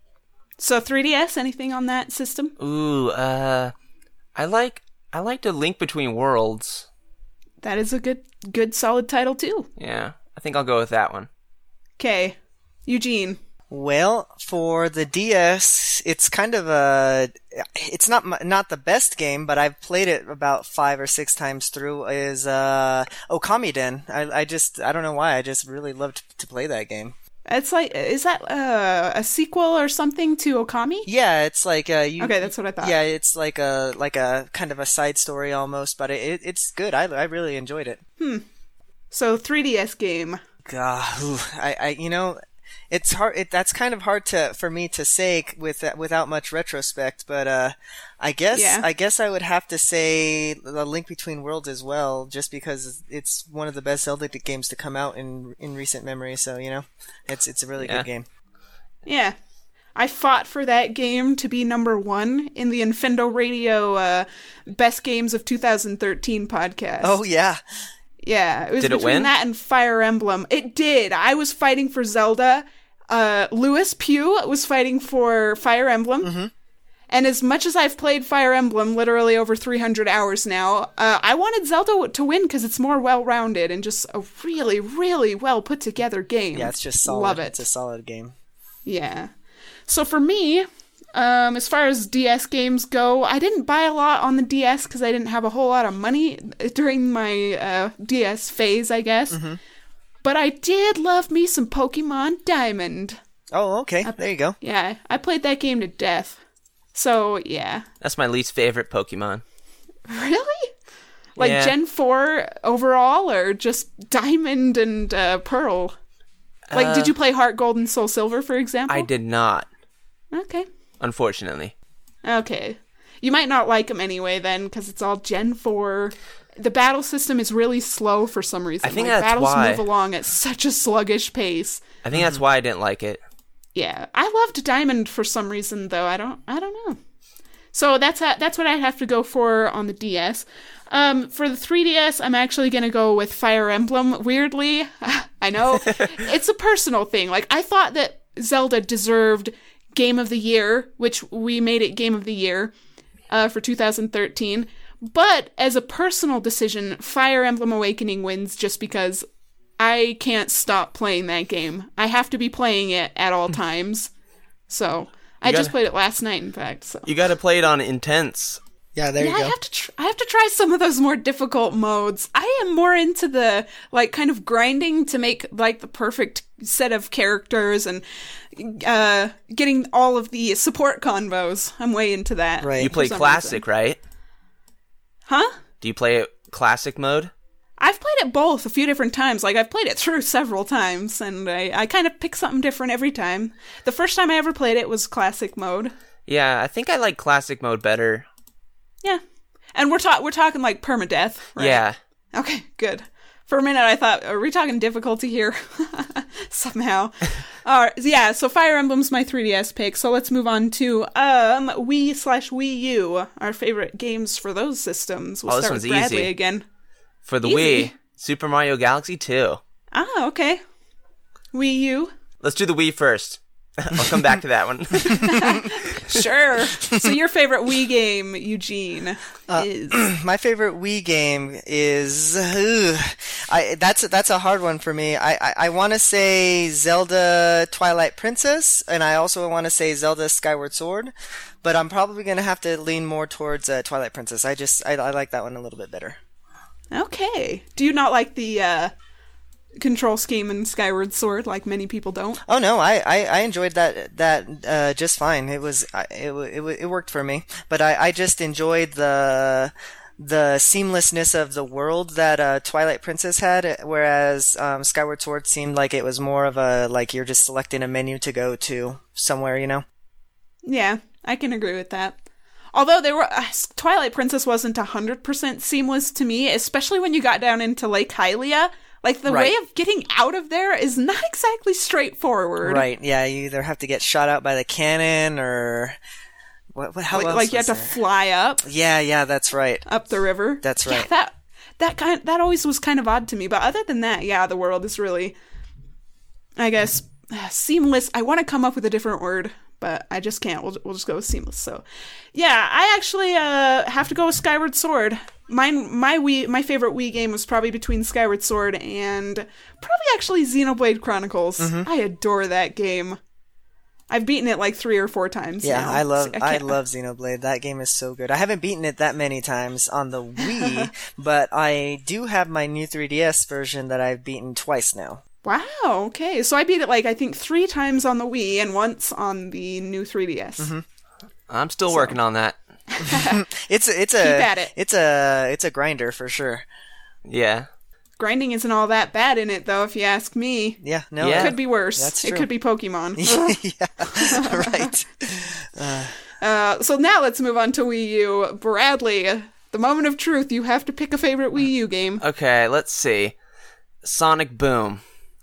S1: So three D S, anything on that system?
S2: Ooh, uh, I like I like to Link Between Worlds.
S1: That is a good, good, solid title too.
S2: Yeah, I think I'll go with that one.
S1: Okay, Eugene.
S3: Well, for the D S, it's kind of a, it's not my, not the best game, but I've played it about five or six times through, is uh, Okamiden. I, I just, I don't know why, I just really loved to play that game.
S1: It's like, is that uh, a sequel or something to Okami?
S3: Yeah, it's like uh, you.
S1: Okay, that's what I thought.
S3: Yeah, it's like a like a kind of a side story almost, but it, it's good. I I really enjoyed it.
S1: Hmm. So three D S game.
S3: God, ooh, I I you know. It's hard. It, that's kind of hard to for me to say with without much retrospect, but uh, I guess
S1: Yeah.
S3: I guess I would have to say The Link Between Worlds as well, just because it's one of the best Zelda games to come out in in recent memory. So you know, it's it's a really
S2: Yeah.
S3: good game.
S1: Yeah. I fought for that game to be number one in the Infendo Radio uh, Best Games of two thousand thirteen podcast.
S3: Oh yeah,
S1: Yeah, it was
S2: Did it
S1: between
S2: win?
S1: that and Fire Emblem. It did. I was fighting for Zelda. Uh, Lewis Pugh was fighting for Fire Emblem.
S3: Mm-hmm.
S1: And as much as I've played Fire Emblem, literally over three hundred hours now, uh, I wanted Zelda to win because it's more well-rounded and just a really, really well put together game.
S3: yeah, it's just solid.
S1: Love it.
S3: It's a solid game.
S1: Yeah. So for me, um, as far as D S games go, I didn't buy a lot on the D S because I didn't have a whole lot of money during my uh, D S phase, I guess.
S3: Mm-hmm.
S1: But I did love me some Pokemon Diamond.
S3: Oh, okay. There you go.
S1: Yeah, I played that game to death. So, yeah.
S2: That's my least favorite Pokemon.
S1: Really? Like
S2: Yeah.
S1: Gen four overall, or just Diamond and uh, Pearl? Like,
S2: Uh,
S1: did you play Heart Gold and Soul Silver, for example?
S2: I did not,
S1: Okay.
S2: unfortunately.
S1: Okay. You might not like them anyway then, because it's all Gen four. The battle system is really slow for some reason.
S2: I think
S1: like,
S2: that's
S1: battles
S2: why.
S1: move along at such a sluggish pace.
S2: I think that's why I didn't like it.
S1: Yeah. I loved Diamond for some reason, though. I don't I don't know. So that's a, that's what I'd have to go for on the D S. Um, for the three D S, I'm actually going to go with Fire Emblem. Weirdly, I know. It's a personal thing. Like, I thought that Zelda deserved Game of the Year, which we made it Game of the Year uh, for two thousand thirteen. But as a personal decision, Fire Emblem Awakening wins just because I can't stop playing that game. I have to be playing it at all times. So, I
S2: gotta-
S1: just played it last night, in fact. So.
S2: You gotta play it on intense.
S3: Yeah, there
S1: Yeah,
S3: you
S1: I
S3: go.
S1: have to. Tr- I have to try some of those more difficult modes. I am more into the like kind of grinding to make like the perfect set of characters and uh, getting all of the support convos. I'm way into that.
S3: Right.
S2: You
S1: for
S2: play
S1: some
S2: classic,
S1: reason.
S2: right?
S1: Huh?
S2: Do you play it classic mode?
S1: I've played it both a few different times. Like, I've played it through several times, and I, I kind of pick something different every time. The first time I ever played it was classic mode.
S2: Yeah, I think I like classic mode better.
S1: Yeah. And we're, ta- we're talking, like, permadeath, right?
S2: Yeah.
S1: Okay, good. For a minute, I thought, are we talking difficulty here? Somehow. All right, yeah, so Fire Emblem's my three D S pick, so let's move on to um, Wii slash Wii U, our favorite games for those systems. We'll
S2: Oh, this
S1: start
S2: one's
S1: with Bradley
S2: easy.
S1: again.
S2: For the
S1: Easy.
S2: Wii, Super Mario Galaxy two.
S1: Ah, okay. Wii U.
S2: Let's do the Wii first. I'll come back to that one.
S1: Sure. So your favorite Wii game, Eugene, is...
S3: My favorite Wii game is ugh, I that's that's a hard one for me. I I, I want to say Zelda Twilight Princess, and I also want to say Zelda Skyward Sword, but I'm probably gonna have to lean more towards uh, Twilight Princess. I just I, I like that one a little bit better.
S1: Okay. Do you not like the uh, control scheme in Skyward Sword like many people don't?
S3: Oh no, I, I, I enjoyed that that uh, just fine. It was I, it, wa- it wa- it worked for me, but I, I just enjoyed the the seamlessness of the world that uh, Twilight Princess had, whereas um, Skyward Sword seemed like it was more of a like you're just selecting a menu to go to somewhere, you know?
S1: Yeah, I can agree with that. Although they were uh, Twilight Princess wasn't one hundred percent seamless to me, especially when you got down into Lake Hylia. Like, the
S3: Right.
S1: way of getting out of there is not exactly straightforward.
S3: Right, yeah, you either have to get shot out by the cannon or... What, what, how
S1: Like,
S3: else
S1: like you
S3: was
S1: have to
S3: there?
S1: fly up,
S3: Yeah, yeah, that's right.
S1: up the river.
S3: That's
S1: Yeah,
S3: right.
S1: that, that, kind, that always was kind of odd to me. But other than that, yeah, the world is really, I guess, uh, seamless. I want to come up with a different word, but I just can't. We'll, we'll just go with seamless. So, yeah, I actually uh, have to go with Skyward Sword. Mine, my Wii, my favorite Wii game was probably between Skyward Sword and probably actually Xenoblade Chronicles.
S3: Mm-hmm.
S1: I adore that game. I've beaten it like three or four times.
S3: Yeah,
S1: now.
S3: I love
S1: So
S3: I,
S1: can't-
S3: love Xenoblade. That game is so good. I haven't beaten it that many times on the Wii, but I do have my new three D S version that I've beaten twice now.
S1: Wow. Okay, so I beat it like I think three times on the Wii and once on the new three D S.
S3: Mm-hmm.
S2: I'm still working on that.
S3: It's a, it's a
S1: Keep at it.
S3: it's a it's a grinder for sure.
S2: Yeah.
S1: Grinding isn't all that bad in it, though, if you ask me.
S3: Yeah, no,
S2: Yeah.
S1: It could be worse.
S3: That's
S1: It
S3: true.
S1: could be Pokemon.
S3: yeah, right.
S1: uh, so now let's move on to Wii U. Bradley, the moment of truth. You have to pick a favorite Wii U game.
S2: Okay, let's see. Sonic Boom.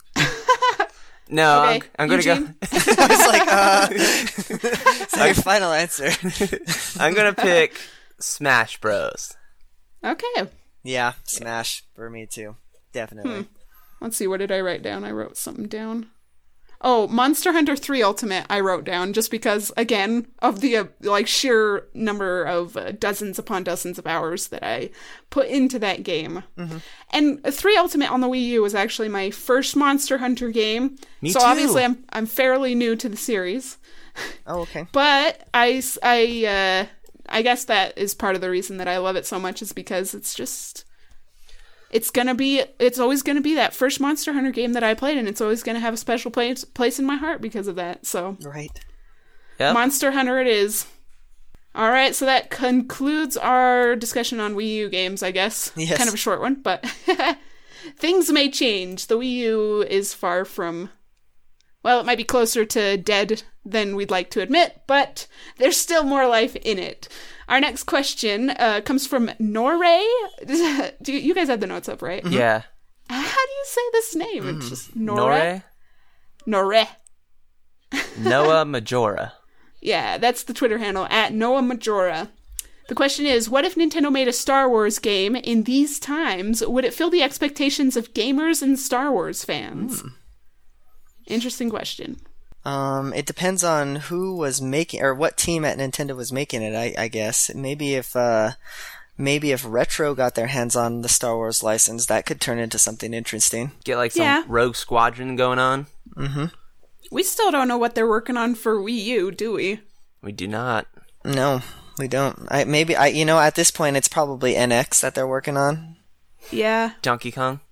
S2: No,
S1: Okay,
S2: I'm, I'm gonna
S1: Eugene?
S2: go.
S3: I was like, uh, is that your final answer?
S2: I'm gonna pick Smash Bros.
S1: Okay.
S3: Yeah, Smash for me too, definitely.
S1: Let's see, what did I write down? I wrote something down. Oh, Monster Hunter three Ultimate I wrote down just because, again, of the uh, like sheer number of uh, dozens upon dozens of hours that I put into that game.
S3: Mm-hmm.
S1: And three Ultimate on the Wii U was actually my first Monster Hunter game.
S2: Me
S1: so
S2: too.
S1: obviously I'm I'm fairly new to the series.
S3: Oh, okay.
S1: But I, s- I, uh, I guess that is part of the reason that I love it so much is because it's just... It's gonna be, it's always gonna be that first Monster Hunter game that I played, and it's always gonna have a special place place in my heart because of that. So,
S3: Right.
S2: Yep.
S1: Monster Hunter it is. All right, so that concludes our discussion on Wii U games, I guess.
S3: Yes.
S1: Kind of a short one, but things may change. The Wii U is far from, well, it might be closer to dead than we'd like to admit, but there's still more life in it. Our next question uh, comes from Norray. Do you, you guys have the notes up, right?
S2: Yeah.
S1: How do you say this name? It's just Norray.
S2: Norre.
S1: Norray.
S2: Noah Majora.
S1: Yeah, that's the Twitter handle, at Noah Majora. The question is, what if Nintendo made a Star Wars game in these times? Would it fill the expectations of gamers and Star Wars fans? Interesting question.
S3: Um, it depends on who was making or what team at Nintendo was making it. I, I guess maybe if uh, maybe if Retro got their hands on the Star Wars license, that could turn into something interesting.
S2: Get like some
S1: Yeah.
S2: Rogue Squadron going on.
S1: We still don't know what they're working on for Wii U, do we?
S2: We do not.
S3: No, we don't. I maybe I you know at this point it's probably N X that they're working on.
S1: Yeah.
S2: Donkey Kong.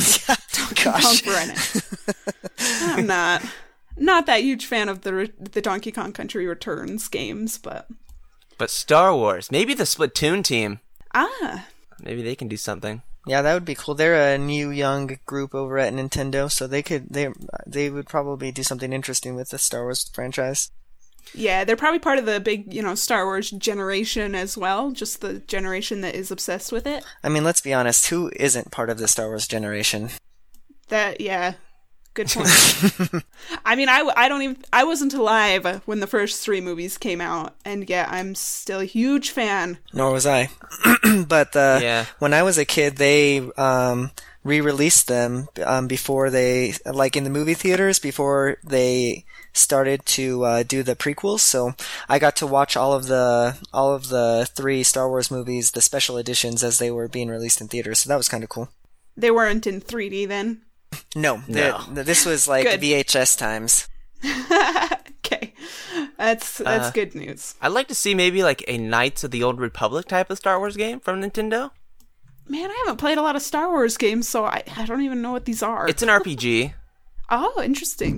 S3: Gosh.
S1: Kong for N X. I'm not not that huge fan of the re- the Donkey Kong Country Returns games, but
S2: But Star Wars. Maybe the Splatoon team.
S1: ah,
S2: Maybe they can do something.
S3: Yeah, that would be cool. They're a new young group over at Nintendo, so they could they they would probably do something interesting with the Star Wars franchise.
S1: yeah, they're probably part of the big, you know, Star Wars generation as well, just the generation that is obsessed with it.
S3: I mean, let's be honest, who isn't part of the Star Wars generation?
S1: That, yeah, good point. I mean, I, I don't even, I wasn't alive when the first three movies came out, and yeah, I'm still a huge fan.
S3: Nor was I. But uh,
S2: Yeah.
S3: when I was a kid, they um, re-released them um, before they, like in the movie theaters, before they started to uh, do the prequels. So I got to watch all of the all of the three Star Wars movies, the special editions, as they were being released in theaters. So that was kind of cool.
S1: They weren't in three D then.
S3: No,
S2: No.
S3: the- this was like
S1: Good.
S3: V H S times.
S1: Okay, that's that's
S2: Uh,
S1: good news.
S2: I'd like to see maybe like a Knights of the Old Republic type of Star Wars game from Nintendo.
S1: Man, I haven't played a lot of Star Wars games, so I, I don't even know what these are.
S2: It's an R P G.
S1: Oh, interesting.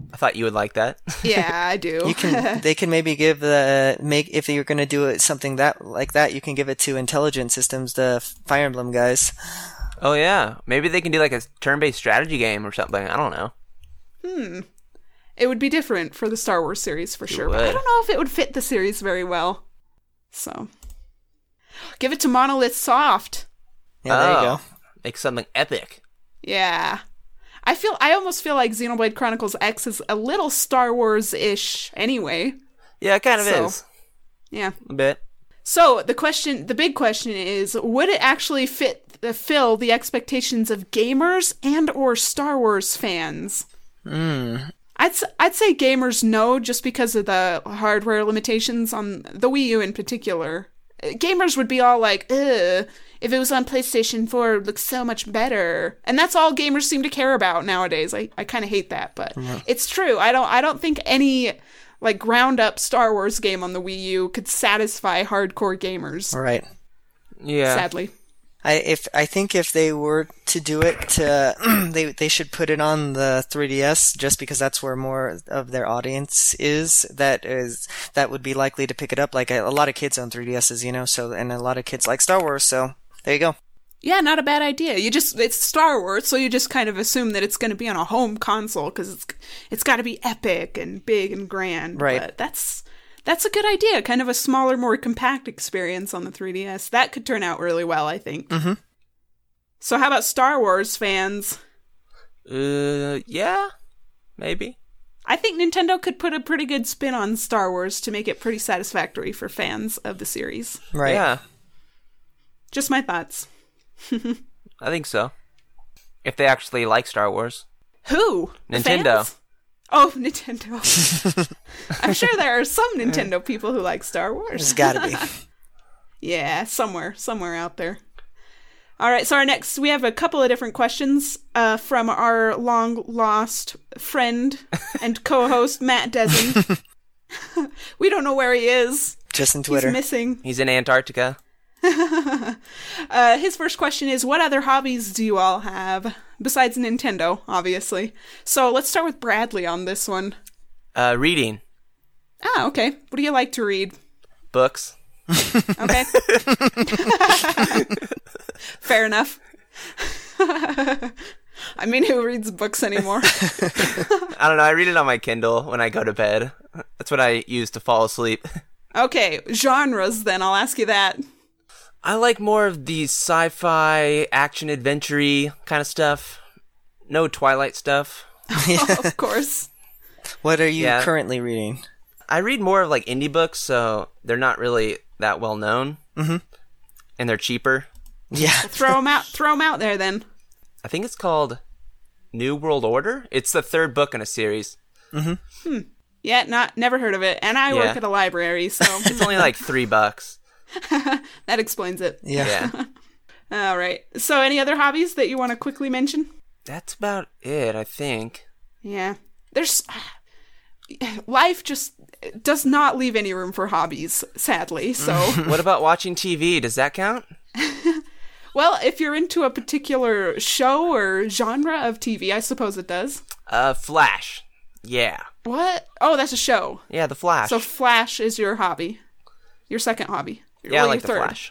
S2: I thought you would like that.
S1: Yeah, I do.
S3: You can. They can maybe give the make if you're going to do it something that like that. You can give it to Intelligent Systems, the Fire Emblem guys.
S2: Oh yeah, maybe they can do like a turn-based strategy game or something. I don't know.
S1: Hmm. It would be different for the Star Wars series for
S2: It
S1: sure, but I
S2: would.
S1: don't know if it would fit the series very well. So, give it to Monolith Soft.
S3: Yeah, there you
S2: Oh,
S3: go.
S2: Make something epic.
S1: Yeah. I feel I almost feel like Xenoblade Chronicles X is a little Star Wars-ish anyway.
S2: Yeah, it kind of
S1: So-
S2: is
S1: Yeah.
S2: a bit.
S1: So, the question, the big question is, would it actually fit uh, fill the expectations of gamers and or Star Wars fans?
S3: Mm.
S1: I'd s- I'd say gamers no, just because of the hardware limitations on the Wii U in particular. Uh, Gamers would be all like, "Ugh, if it was on PlayStation four, it would look so much better." And that's all gamers seem to care about nowadays. I, I kind of hate that, but it's true. I don't I don't think any like ground up Star Wars game on the Wii U could satisfy hardcore gamers.
S3: All right.
S2: Yeah.
S1: Sadly.
S3: I if I think if they were to do it, to, they they should put it on the three D S just because that's where more of their audience is. That is that would be likely to pick it up. Like a, a lot of kids own three D S's, you know. So and a lot of kids like Star Wars. So there you go.
S1: Yeah, not a bad idea. You just it's Star Wars, so you just kind of assume that it's going to be on a home console because it's it's got to be epic and big and grand.
S3: Right.
S1: But that's that's a good idea. Kind of a smaller, more compact experience on the three D S. That could turn out really well, I think.
S3: Mm-hmm.
S1: So, how about Star Wars fans?
S2: Uh, yeah, maybe.
S1: I think Nintendo could put a pretty good spin on Star Wars to make it pretty satisfactory for fans of the series.
S3: Right.
S2: Yeah,
S1: Just my thoughts.
S2: I think so. If they actually like Star Wars.
S1: Who? The
S2: Nintendo.
S1: fans? Oh, Nintendo. I'm sure there are some Nintendo people who like Star Wars.
S3: There's got to be.
S1: Yeah, somewhere, somewhere out there. All right, so our next, we have a couple of different questions uh, from our long-lost friend and co-host, Matt Dezen. We don't know where he is.
S3: Just in
S1: He's
S3: Twitter.
S1: missing.
S2: He's in Antarctica.
S1: Uh, his first question is, what other hobbies do you all have? Besides Nintendo, obviously. So let's start with Bradley on this one.
S2: Uh, reading
S1: Ah, okay. What do you like to read?
S2: books.
S1: Okay. Fair enough. I mean, who reads books anymore?
S2: I don't know. I read it on my Kindle when I go to bed. That's what I use to fall asleep.
S1: Okay, genres then, I'll ask you that.
S2: I like more of the sci-fi, action, adventure-y kind of stuff. No Twilight stuff.
S1: Of course.
S3: What are you
S2: Yeah.
S3: currently reading?
S2: I read more of like indie books, so they're not really that well known.
S3: Mm-hmm.
S2: And they're cheaper.
S3: Yeah.
S1: Throw them out. Throw them out there then.
S2: I think it's called New World Order. It's the third book in a series.
S1: Yeah, not never heard of it. And I
S2: Yeah.
S1: work at a library, so
S2: It's only like three bucks.
S1: that explains it.
S3: Yeah.
S2: Yeah.
S1: All right. So, any other hobbies that you want to quickly mention?
S2: That's about it, I think.
S1: Yeah. There's life just does not leave any room for hobbies, sadly. So,
S2: What about watching T V? Does that count?
S1: well, if you're into a particular show or genre of T V, I suppose it does.
S2: Uh, Flash. Yeah.
S1: What? Oh, that's a show.
S2: Yeah, the Flash.
S1: So, Flash is your hobby. Your second hobby.
S2: yeah, I
S1: Well,
S2: like
S1: your
S2: the
S1: third.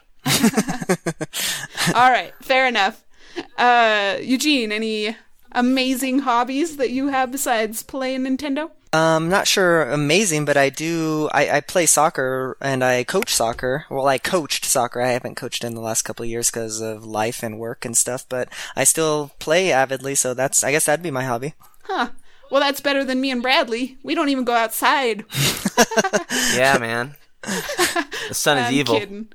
S2: Flash.
S1: All right, fair enough. Uh, Eugene, any amazing hobbies that you have besides playing Nintendo?
S3: Um, not sure amazing, but I do, I, I play soccer and I coach soccer. Well, I coached soccer. I haven't coached in the last couple of years because of life and work and stuff, but I still play avidly, so that's, I guess that'd be my hobby.
S1: Huh. Well, that's better than me and Bradley. We don't even go outside.
S2: Yeah, man. The sun is
S1: I'm
S2: evil.
S1: kidding.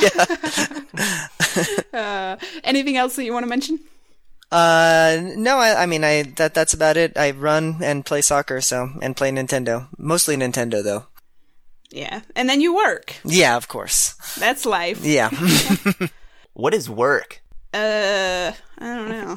S3: Yeah.
S1: Uh, anything else that you want to mention?
S3: Uh, no, I, I mean, I, that, that's about it. I run and play soccer, so, and play Nintendo. Mostly Nintendo, though.
S1: Yeah, and then you work.
S3: Yeah, of course.
S1: That's life.
S3: Yeah.
S2: What is work?
S1: Uh, I don't know.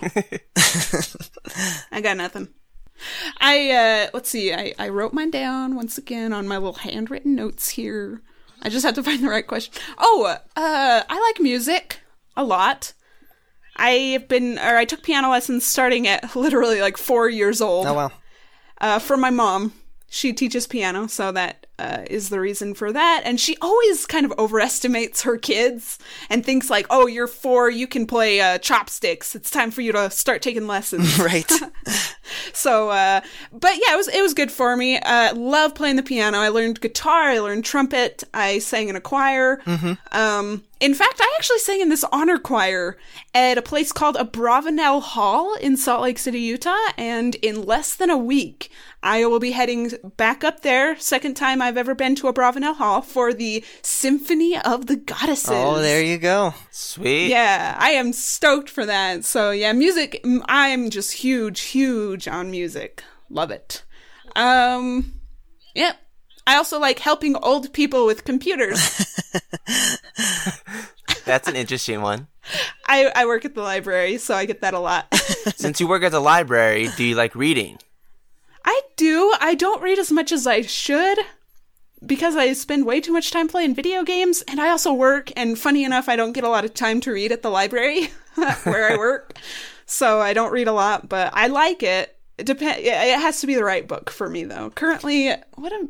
S1: I got nothing. I, uh, let's see, I, I wrote mine down once again on my little handwritten notes here. I just have to find the right question. Oh, uh, I like music a lot. I've been, or I took piano lessons starting at literally like four years old.
S3: Oh, wow.
S1: uh, from my mom. She teaches piano, so that uh, is the reason for that. And she always kind of overestimates her kids and thinks like, oh, you're four, you can play uh, chopsticks. It's time for you to start taking lessons.
S3: Right.
S1: So, uh, but yeah, it was it was good for me. Uh, love playing the piano. I learned guitar. I learned trumpet. I sang in a choir. Mm-hmm. Um, in fact, I actually sang in this honor choir at a place called Abravanel Hall in Salt Lake City, Utah. And in less than a week, I will be heading back up there. Second time I've ever been to Abravanel Hall for the Symphony of the Goddesses.
S3: Oh, there you go.
S2: Sweet.
S1: Yeah, I am stoked for that. So yeah, music, I'm just huge, huge on music. Love it. Um, yeah. I also like helping old people with computers.
S2: That's an interesting one.
S1: I, I work at the library, so I get that a lot.
S2: Since you work at the library, do you like reading?
S1: I do. I don't read as much as I should because I spend way too much time playing video games, and I also work, and funny enough, I don't get a lot of time to read at the library where I work, so I don't read a lot, but I like it. It depends. It has to be the right book for me, though. Currently, what am...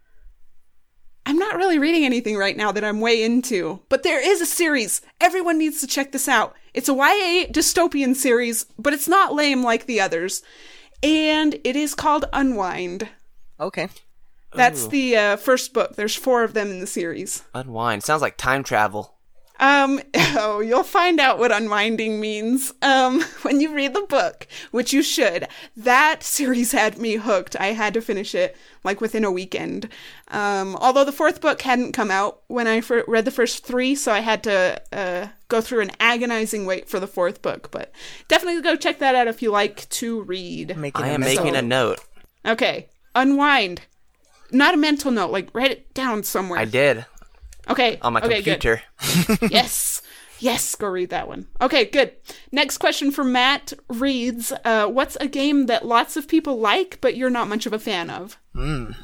S1: I'm not really reading anything right now that I'm way into, but there is a series. Everyone needs to check this out. It's a Y A dystopian series, but it's not lame like the others. And it is called Unwind.
S3: Okay.
S1: That's
S2: Ooh.
S1: the uh, first book. There's four of them in the series.
S2: Unwind. Sounds like time travel.
S1: Um, oh, you'll find out what unwinding means, um, when you read the book, which you should. That series had me hooked. I had to finish it, like, within a weekend. Um, although the fourth book hadn't come out when I fir- read the first three, so I had to, uh, go through an agonizing wait for the fourth book, but definitely go check that out if you like to read.
S3: Making
S2: I
S3: a
S2: am
S3: mental-
S2: making a note.
S1: Okay, Unwind. Not a mental note, like, write it down somewhere.
S2: I did.
S1: Okay.
S2: On my
S1: okay,
S2: computer.
S1: Good. Yes. Yes, go read that one. Okay, good. Next question from Matt reads, uh, what's a game that lots of people like, but you're not much of a fan of?
S3: Mm.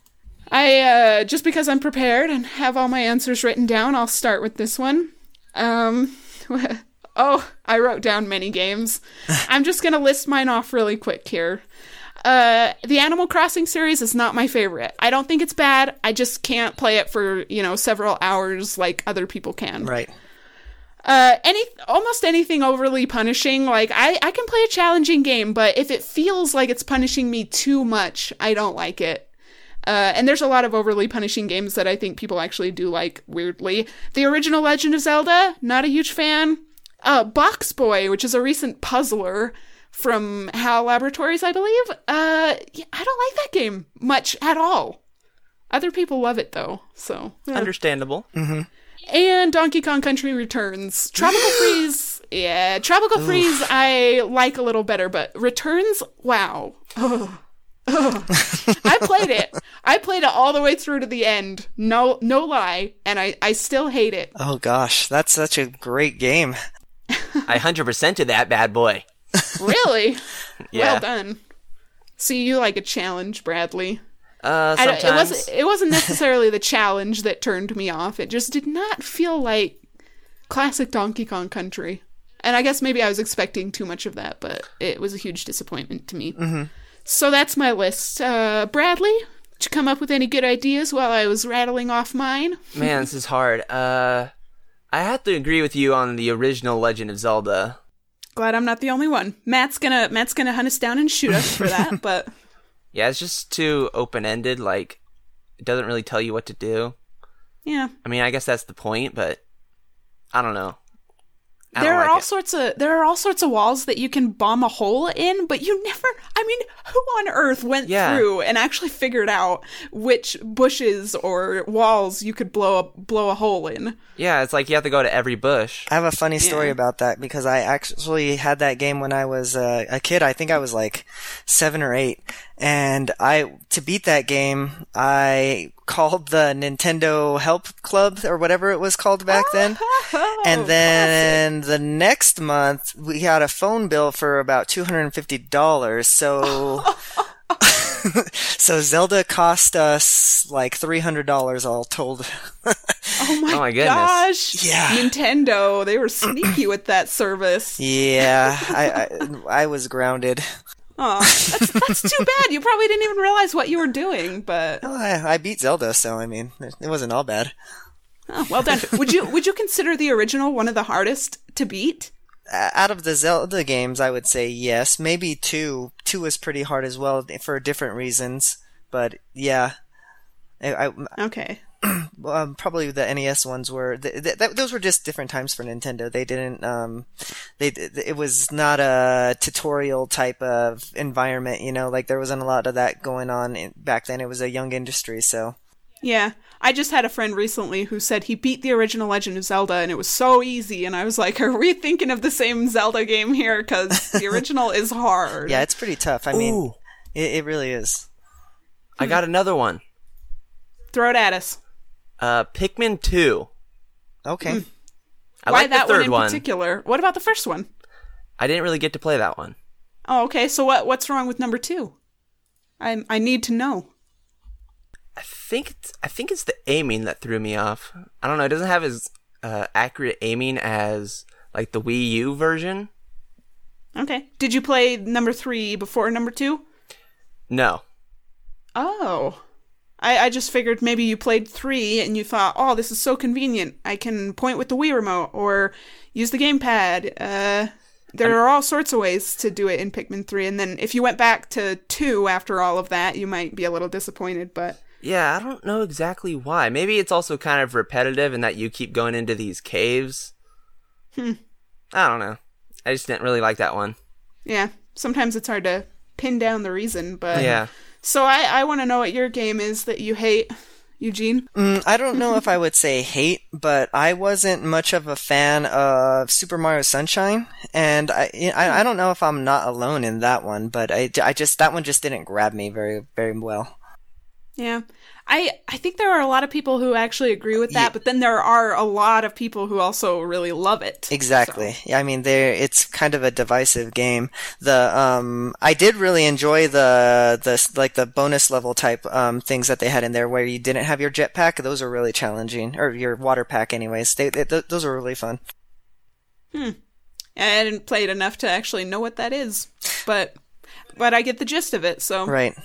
S1: I, uh, just because I'm prepared and have all my answers written down, I'll start with this one. Um, oh, I wrote down many games. I'm just gonna list mine off really quick here. Uh, the Animal Crossing series is not my favorite. I don't think it's bad. I just can't play it for, you know, several hours like other people can.
S3: Right.
S1: Uh, any, almost anything overly punishing. Like, I, I can play a challenging game, but if it feels like it's punishing me too much, I don't like it. Uh, and there's a lot of overly punishing games that I think people actually do like, weirdly. The original Legend of Zelda, not a huge fan. Uh, Box Boy, which is a recent puzzler from HAL Laboratories, I believe. Uh, yeah, I don't like that game much at all. Other people love it, though, so... Yeah.
S2: Understandable.
S3: Mm-hmm.
S1: And Donkey Kong Country Returns. Tropical Freeze, yeah, Tropical
S3: Oof.
S1: Freeze I like a little better, but Returns, wow. Ugh. Ugh. I played it. I played it all the way through to the end. No no lie, and I, I still hate it.
S3: Oh gosh, that's such a great game.
S2: I one hundred percented that bad boy.
S1: Really?
S2: Yeah.
S1: Well done. See, you like a challenge, Bradley.
S2: Uh,
S1: I don't-
S2: sometimes.
S1: it wasn't. It wasn't necessarily the challenge that turned me off. It just did not feel like classic Donkey Kong Country. And I guess maybe I was expecting too much of that, but it was a huge disappointment to me.
S3: Mm-hmm.
S1: So that's my list. Uh, Bradley, did you come up with any good ideas while I was rattling off mine?
S2: Man, this is hard. Uh, I have to agree with you on the original Legend of Zelda.
S1: Glad I'm not the only one. Matt's gonna Matt's gonna hunt us down and shoot us for that, but
S2: Yeah, it's just too open-ended. Like, it doesn't really tell you what to do.
S1: yeah.
S2: I mean, I guess that's the point, but I don't know. I
S1: There
S2: don't
S1: are
S2: like
S1: all
S2: it.
S1: sorts of there are all sorts of walls that you can bomb a hole in, but you never. I mean, who on earth went
S2: Yeah.
S1: through and actually figured out which bushes or walls you could blow a blow a hole in?
S2: Yeah, it's like you have to go to every bush.
S3: I have a funny story
S1: Yeah.
S3: about that because I actually had that game when I was uh, a kid. I think I was like seven or eight. And I, to beat that game, I called the Nintendo Help Club or whatever it was called back then. And then the next month we got a phone bill for about two hundred fifty dollars. So, so Zelda cost us like three hundred dollars all told.
S1: Oh my,
S2: Oh my goodness.
S1: gosh!
S3: Yeah.
S1: Nintendo, they were sneaky with that service.
S3: Yeah, I, I, I was grounded.
S1: Oh, that's, that's too bad. You probably didn't even realize what you were doing, but
S3: Well, I, I beat Zelda, so I mean, it it wasn't all bad.
S1: oh, well done. Would you would you consider the original one of the hardest to beat?
S3: Uh, Out of the Zelda games, I would say yes. Maybe two. Two was pretty hard as well for different reasons. But yeah, I, I,
S1: Okay.
S3: um, probably the N E S ones were. Th- th- th- those were just different times for Nintendo. They didn't. Um, they it was not a tutorial type of environment. You know, like there wasn't a lot of that going on in, back then. It was a young industry, so.
S1: Yeah. I just had a friend recently who said he beat the original Legend of Zelda and it was so easy. And I was like, are we thinking of the same Zelda game here? Because the original is hard.
S3: Yeah, it's pretty tough. I mean,
S2: Ooh.
S3: it, it really is.
S2: I got another one.
S1: Throw it at us.
S2: Uh, Pikmin two.
S3: Okay.
S2: I
S1: Why
S2: like
S1: that
S2: the third
S1: one in
S2: one.
S1: particular? What about the first one?
S2: I didn't really get to play that one.
S1: Oh, okay. So what what's wrong with number two? I I need to know.
S2: I think it's, I think it's the aiming that threw me off. I don't know. It doesn't have as uh, accurate aiming as like the Wii U version.
S1: Okay. Did you play number three before number two?
S2: No.
S1: Oh. I, I just figured maybe you played three and you thought, oh, this is so convenient. I can point with the Wii remote or use the gamepad. Uh, there are all sorts of ways to do it in Pikmin three. And then if you went back to two after all of that, you might be a little disappointed, but...
S2: Yeah, I don't know exactly why. Maybe it's also kind of repetitive in that you keep going into these caves.
S1: Hmm.
S2: I don't know. I just didn't really like that one.
S1: Yeah, sometimes it's hard to pin down the reason, but...
S2: Yeah.
S1: So I, I want to know what your game is that you hate, Eugene.
S3: Mm, I don't know if I would say hate, but I wasn't much of a fan of Super Mario Sunshine, and I, I, I don't know if I'm not alone in that one, but I, I just that one just didn't grab me very very well.
S1: Yeah. I I think there are a lot of people who actually agree with that,
S3: Yeah.
S1: but then there are a lot of people who also really love it.
S3: Exactly.
S1: So.
S3: Yeah, I mean, there it's kind of a divisive game. The um, I did really enjoy the the like the bonus level type um things that they had in there where you didn't have your jetpack. Those are really challenging, or your water pack, anyways. They, they th- those are really fun.
S1: Hmm. I didn't play it enough to actually know what that is, but but I get the gist of it. So
S3: Right.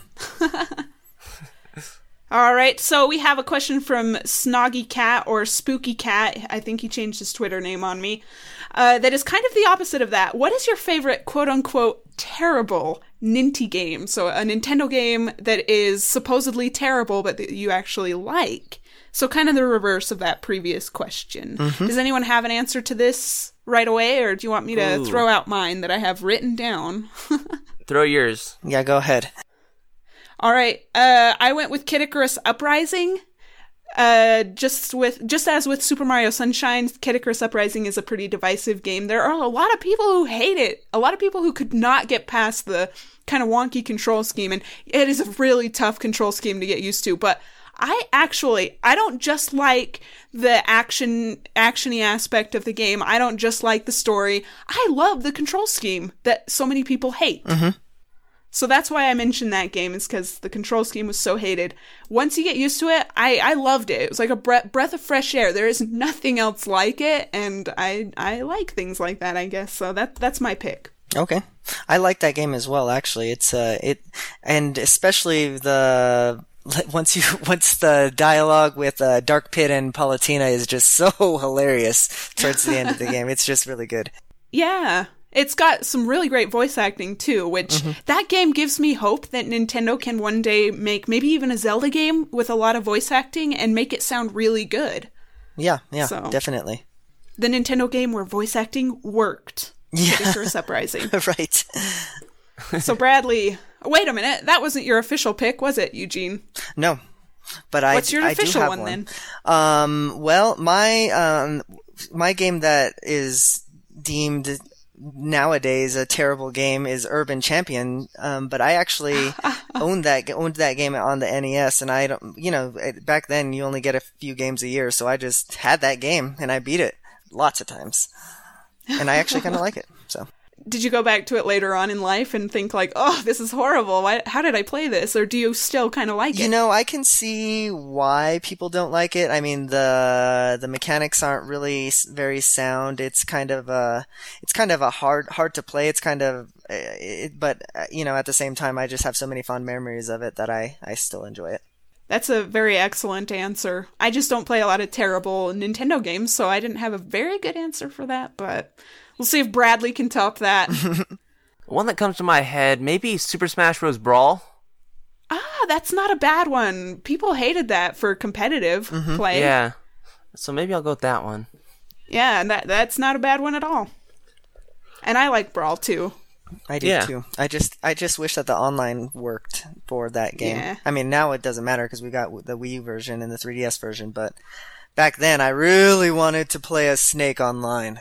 S1: All right, so we have a question from Snoggy Cat or Spooky Cat. I think he changed his Twitter name on me. Uh, that is kind of the opposite of that. What is your favorite quote-unquote terrible Ninty game? So a Nintendo game that is supposedly terrible, but that you actually like. So kind of the reverse of that previous question. Mm-hmm. Does anyone have an answer to this right away, or do you want me to
S2: Ooh.
S1: throw out mine that I have written down?
S2: Throw yours.
S3: Yeah, go ahead.
S1: All right, uh, I went with Kid Icarus Uprising. Uh, just with just as with Super Mario Sunshine, Kid Icarus Uprising is a pretty divisive game. There are a lot of people who hate it. A lot of people who could not get past the kind of wonky control scheme, and it is a really tough control scheme to get used to. But I actually, I don't just like the action, actiony aspect of the game. I don't just like the story. I love the control scheme that so many people hate.
S3: Mm-hmm.
S1: So that's why I mentioned that game, is because the control scheme was so hated. Once you get used to it, I, I loved it. It was like a breath, breath of fresh air. There is nothing else like it, and I I like things like that, I guess. So that that's my pick.
S3: Okay. I like that game as well, actually. It's uh it and especially the once you once the dialogue with uh, Dark Pit and Palutena is just so hilarious towards the end of the game. It's just really good.
S1: Yeah. It's got some really great voice acting, too, which mm-hmm. that game gives me hope that Nintendo can one day make maybe even a Zelda game with a lot of voice acting and make it sound really good.
S3: Yeah, yeah,
S1: so,
S3: definitely.
S1: The Nintendo game where voice acting worked.
S3: Yeah.
S1: Kid Icarus Uprising.
S3: Right.
S1: So, Bradley, wait a minute. That wasn't your official pick, was it, Eugene?
S3: No. But I
S1: What's your
S3: I
S1: official
S3: do have
S1: one,
S3: one,
S1: then?
S3: Um, well, my um, my game that is deemed nowadays a terrible game is Urban Champion, um, but I actually owned that owned that game on the N E S, and I don't, you know, back then you only get a few games a year, so I just had that game and I beat it lots of times, and I actually kind of like it. So,
S1: did you go back to it later on in life and think like, oh, this is horrible? Why? How did I play this? Or do you still kind of like it?
S3: You know, I can see why people don't like it. I mean, the the mechanics aren't really very sound. It's kind of a it's kind of a hard hard to play. It's kind of it, but uh, you know, at the same time, I just have so many fond memories of it that I, I still enjoy it.
S1: That's a very excellent answer. I just don't play a lot of terrible Nintendo games, so I didn't have a very good answer for that, but we'll see if Bradley can top that.
S2: One that comes to my head, maybe Super Smash Bros. Brawl.
S1: Ah, that's not a bad one. People hated that for competitive
S3: Mm-hmm.
S1: play.
S2: Yeah. So maybe I'll go with that one.
S1: Yeah, and that that's not a bad one at all. And I like Brawl too.
S3: I do
S2: Yeah.
S3: too. I just I just wish that the online worked for that game.
S1: Yeah.
S3: I mean, now it doesn't matter because we got the Wii version and the three D S version, but back then I really wanted to play as Snake online.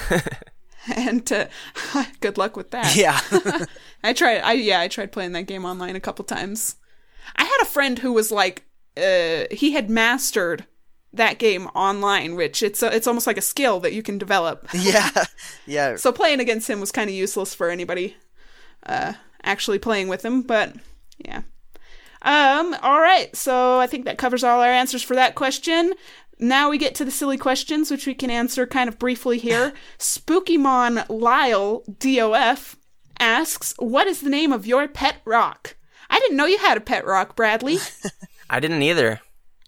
S1: And uh, good luck with that.
S3: Yeah.
S1: I tried. I yeah, I tried playing that game online a couple times. I had a friend who was like, uh, he had mastered that game online, which it's a, it's almost like a skill that you can develop.
S3: Yeah. Yeah.
S1: So playing against him was kind of useless for anybody uh, actually playing with him. But yeah. Um. All right. So I think that covers all our answers for that question. Now we get to the silly questions, which we can answer kind of briefly here. Spookymon Lyle D O F asks, "What is the name of your pet rock?" I didn't know you had a pet rock, Bradley.
S2: I didn't either.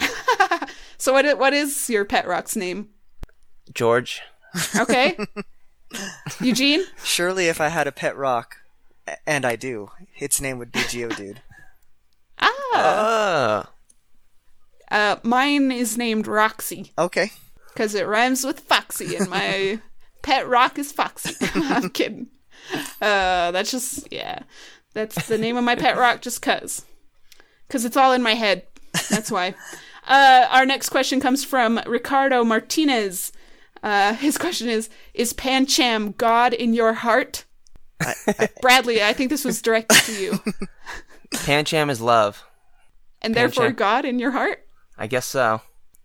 S1: So what? i- What is your pet rock's name?
S2: George.
S1: Okay. Eugene?
S3: Surely if I had a pet rock, a- and I do, its name would be Geodude.
S1: Ah.
S2: Oh.
S1: Uh, mine is named Roxy,
S3: Okay.
S1: because it rhymes with Foxy, and my pet rock is Foxy. I'm kidding. Uh, that's just, yeah. That's the name of my pet rock, just cuz. Because it's all in my head. That's why. Uh, our next question comes from Ricardo Martinez. Uh, his question is, is Pancham God in your heart?
S3: I, I,
S1: Bradley, I think this was directed to you.
S2: Pancham is love.
S1: And therefore
S2: Pancham.
S1: God in your heart?
S2: I guess so.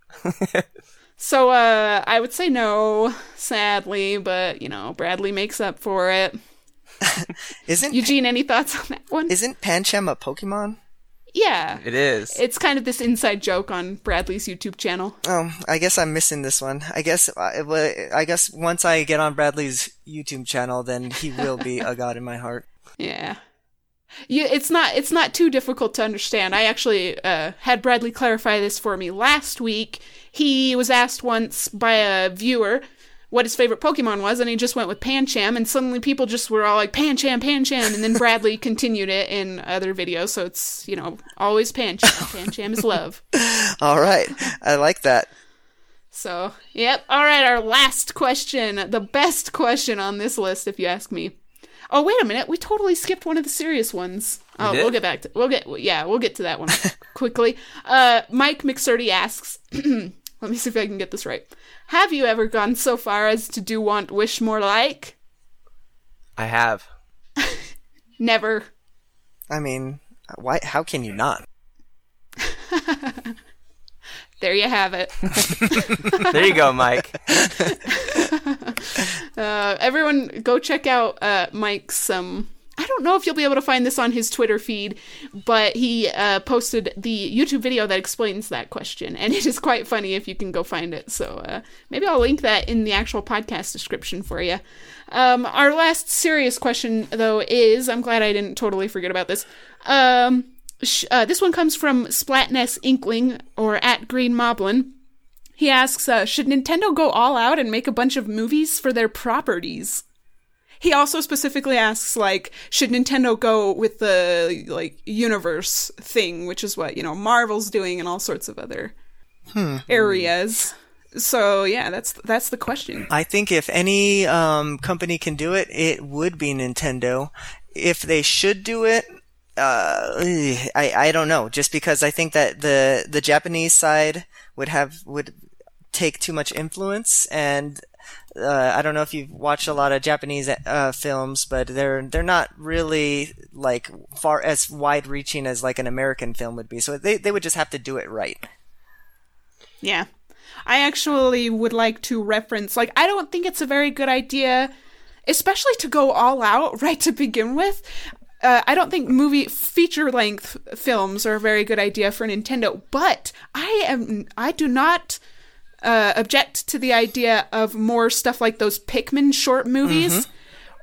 S1: So, uh, I would say no, sadly, but, you know, Bradley makes up for it.
S3: isn't
S1: Eugene, any thoughts on that one?
S3: isn't Pancham a Pokemon?
S1: Yeah.
S2: It is.
S1: It's kind of this inside joke on Bradley's YouTube channel.
S3: Oh, I guess I'm missing this one. I guess I, well, I guess once I get on Bradley's YouTube channel, then he will be a god in my heart.
S1: Yeah. Yeah, it's not it's not too difficult to understand. I actually uh, had Bradley clarify this for me last week. He was asked once by a viewer what his favorite Pokemon was, and he just went with Pancham, and suddenly people just were all like, Pancham, Pancham, and then Bradley continued it in other videos, so it's, you know, always Pancham. Pancham is love.
S3: All right, I like that.
S1: So, yep. All right, our last question, the best question on this list, if you ask me. Oh, wait a minute. We totally skipped one of the serious ones. Oh,
S2: did?
S1: we'll get back to we'll get yeah, we'll get to that one quickly. Uh, Mike McSurdy asks, let me see if I can get this right. Have you ever gone so far as to do want wish more like?
S2: I have.
S1: Never.
S3: I mean, why? How can you not?
S1: There you have it.
S2: There you go, Mike.
S1: Uh, everyone go check out uh, Mike's, um, I don't know if you'll be able to find this on his Twitter feed, but he uh, posted the YouTube video that explains that question, and it is quite funny if you can go find it. So uh, maybe I'll link that in the actual podcast description for you. Um, our last serious question, though, is, I'm glad I didn't totally forget about this. Um, sh- uh, this one comes from Splatness Inkling, or at Green Moblin. He asks, uh, should Nintendo go all out and make a bunch of movies for their properties? He also specifically asks, like, should Nintendo go with the, like, universe thing, which is what, you know, Marvel's doing and all sorts of other hmm. areas. So, yeah, that's that's the question.
S3: I think if any um, company can do it, it would be Nintendo. If they should do it, uh, I I don't know. Just because I think that the the Japanese side would have would take too much influence, and uh, I don't know if you've watched a lot of Japanese uh, films, but they're they're not really like far as wide reaching as like an American film would be. So they they would just have to do it right.
S1: Yeah. I actually would like to reference, like, I don't think it's a very good idea, especially to go all out right to begin with. Uh, I don't think movie feature-length films are a very good idea for Nintendo, but I am I do not uh, object to the idea of more stuff like those Pikmin short movies, mm-hmm.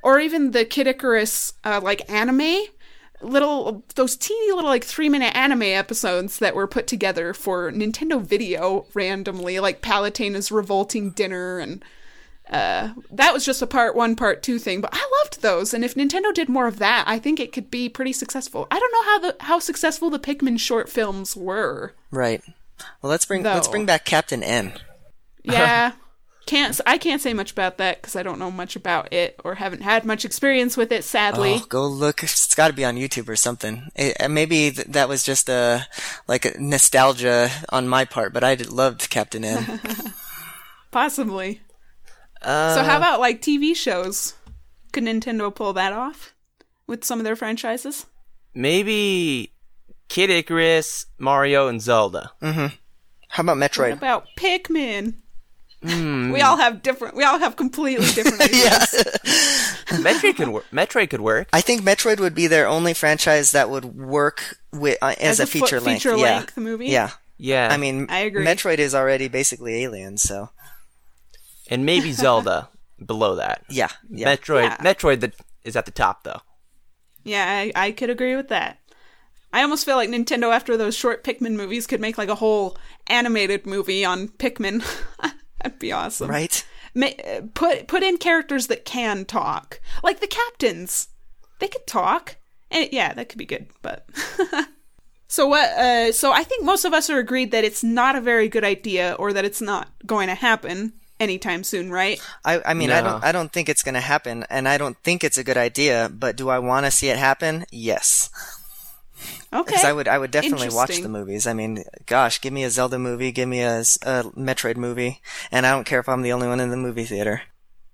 S1: or even the Kid Icarus uh, like anime, little those teeny little like three minute anime episodes that were put together for Nintendo Video randomly, like Palutena's revolting dinner, and uh, that was just a part one, part two thing. But I loved those, and if Nintendo did more of that, I think it could be pretty successful. I don't know how the how successful the Pikmin short films were.
S3: Right. Well, let's bring
S1: Though.
S3: let's bring back Captain N.
S1: Yeah. Can't I can't say much about that because I don't know much about it or haven't had much experience with it, sadly.
S3: Oh, go look. It's got to be on YouTube or something. It, maybe th- that was just a like a nostalgia on my part, but I did, loved Captain N.
S1: Possibly.
S2: Uh,
S1: So how about like T V shows? Could Nintendo pull that off with some of their franchises?
S2: maybe Kid Icarus, Mario, and Zelda.
S3: How about Metroid?
S1: What about Pikmin? We all have different. We all have completely different ideas.
S3: Yeah.
S2: Metroid could work. Metroid could work.
S3: I think Metroid would be their only franchise that would work with uh, as, a,
S1: fo-
S3: feature length.
S1: feature
S3: yeah.
S1: length movie.
S3: Yeah.
S2: Yeah,
S3: I mean,
S1: I agree.
S3: Metroid is already basically Alien, so
S2: and maybe Zelda below that.
S3: yeah. Yeah.
S2: Metroid.
S1: Yeah.
S2: Metroid that is at the top though.
S1: Yeah, I, I could agree with that. I almost feel like Nintendo, after those short Pikmin movies, could make like a whole animated movie on Pikmin. That'd be awesome.
S3: Right?
S1: Ma- put put in characters that can talk, like the captains. They could talk, and yeah, that could be good. But so what? Uh, so I think most of us are agreed that it's not a very good idea, or that it's not going to happen anytime soon, right?
S3: I, I mean, I
S2: No.
S3: don't I don't think it's going to happen, and I don't think it's a good idea, but do I want to see it happen? Yes.
S1: Okay.
S3: Because I would, I would definitely watch
S1: Interesting.
S3: the movies. I mean, gosh, give me a Zelda movie, give me a, s- a Metroid movie, and I don't care if I'm the only one in the movie theater.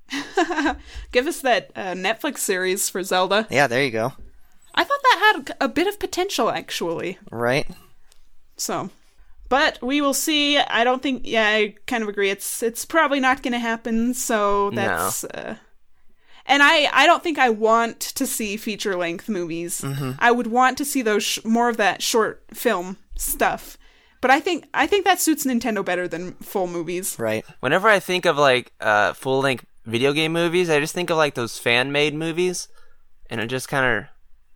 S1: Give us that uh, Netflix series for Zelda.
S3: Yeah, there you go.
S1: I thought that had a bit of potential, actually.
S3: Right?
S1: So, but we will see. I don't think. Yeah, I kind of agree. It's it's probably not going to happen. So that's. Uh, and I I don't think I want to see feature length movies. I would want to see those sh- more of that short film stuff. But I think I think that suits Nintendo better than full movies.
S3: Right.
S2: Whenever I think of like uh, full length video game movies, I just think of like those fan made movies, and it just kind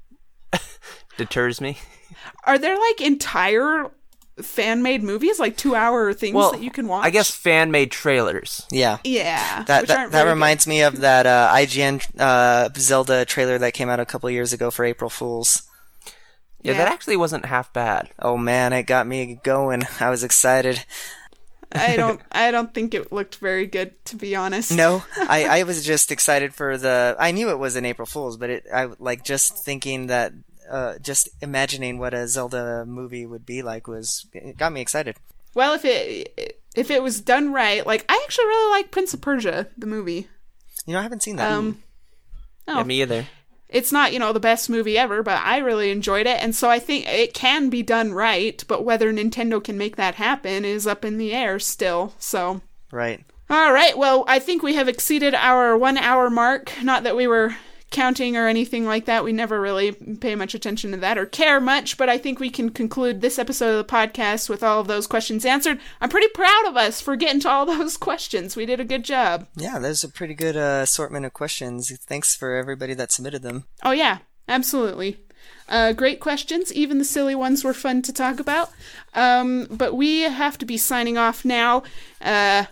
S2: of deters me.
S1: Are there like entire fan made movies, like two hour things
S2: Well,
S1: that you can watch?
S2: I guess fan made trailers.
S3: Yeah.
S1: Yeah.
S3: That
S1: which
S3: that,
S1: aren't
S3: that
S1: very
S3: reminds me of that uh, I G N uh, Zelda trailer that came out a couple years ago for April Fools.
S2: Yeah,
S1: Yeah.
S2: that actually wasn't half bad.
S3: Oh man, it got me going. I was excited.
S1: good. I don't. I don't think it looked very good, to be honest.
S3: No, I, I was just excited for the. I knew it was an April Fool's, but it I like just thinking that, uh, just imagining what a Zelda movie would be like was it got me excited.
S1: Well, if it if it was done right, like I actually really like Prince of Persia, the movie.
S3: You know, I haven't seen that.
S1: Um, oh,
S2: Yeah, me either.
S1: it's not, you know, the best movie ever, but I really enjoyed it, and so I think it can be done right. But whether Nintendo can make that happen is up in the air still. So,
S3: Right.
S1: all right. Well, I think we have exceeded our one hour mark. Not that we were counting or anything like that. We never really pay much attention to that or care much, but I think we can conclude this episode of the podcast with all of those questions answered. I'm pretty proud of us for getting to all those questions. We did a good job.
S3: Yeah, there's a pretty good uh, assortment of questions. Thanks for everybody that submitted them.
S1: Oh, yeah, absolutely. Uh, great questions. Even the silly ones were fun to talk about. Um, but we have to be signing off now. Uh,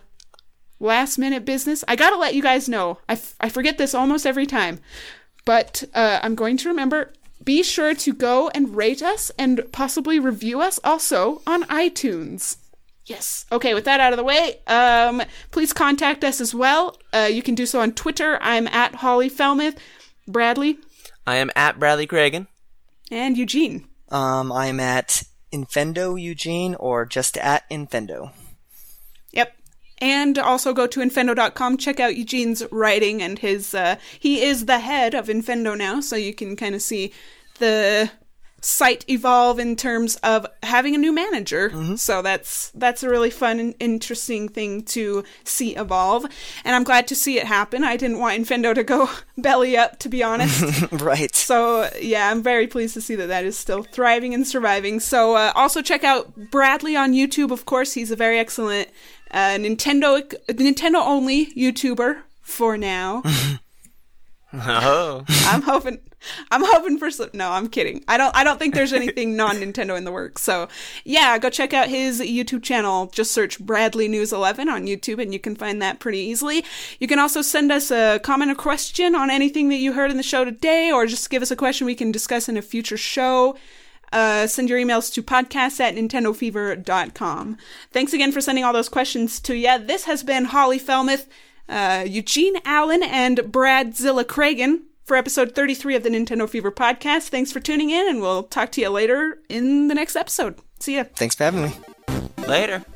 S1: last minute business. I gotta let you guys know. I, f- I forget this almost every time. But uh, I'm going to remember. Be sure to go and rate us and possibly review us also on iTunes. Yes. Okay, with that out of the way, um, please contact us as well. Uh, you can do so on Twitter. I'm at Holly Felmuth. Bradley.
S2: I am at Bradley Cragen.
S1: And Eugene.
S3: Um, I'm at Infendo Eugene or just at Infendo.
S1: Yep. And also go to Infendo dot com, check out Eugene's writing and his, uh, he is the head of Infendo now, so you can kind of see the site evolve in terms of having a new manager. So that's, that's a really fun and interesting thing to see evolve. And I'm glad to see it happen. I didn't want Infendo to go belly up, to be honest.
S3: Right.
S1: So, yeah, I'm very pleased to see that that is still thriving and surviving. So, uh, also check out Bradley on YouTube, of course. He's a very excellent uh, Nintendo Nintendo only YouTuber for now.
S2: Oh.
S1: I'm hoping I'm hoping for some no, I'm kidding. I don't I don't think there's anything non-Nintendo in the works. So yeah, go check out his YouTube channel. Just search Bradley News eleven on YouTube and you can find that pretty easily. You can also send us a comment or question on anything that you heard in the show today, or just give us a question we can discuss in a future show. Uh, send your emails to podcast at nintendo fever dot com. Thanks again for sending all those questions to ya. This has been Holly Felmuth, uh, Eugene Allen, and Bradzilla Cragen for episode thirty-three of the Nintendo Fever podcast. Thanks for tuning in, and we'll talk to you later in the next episode. See ya.
S3: Thanks for having me.
S2: Later.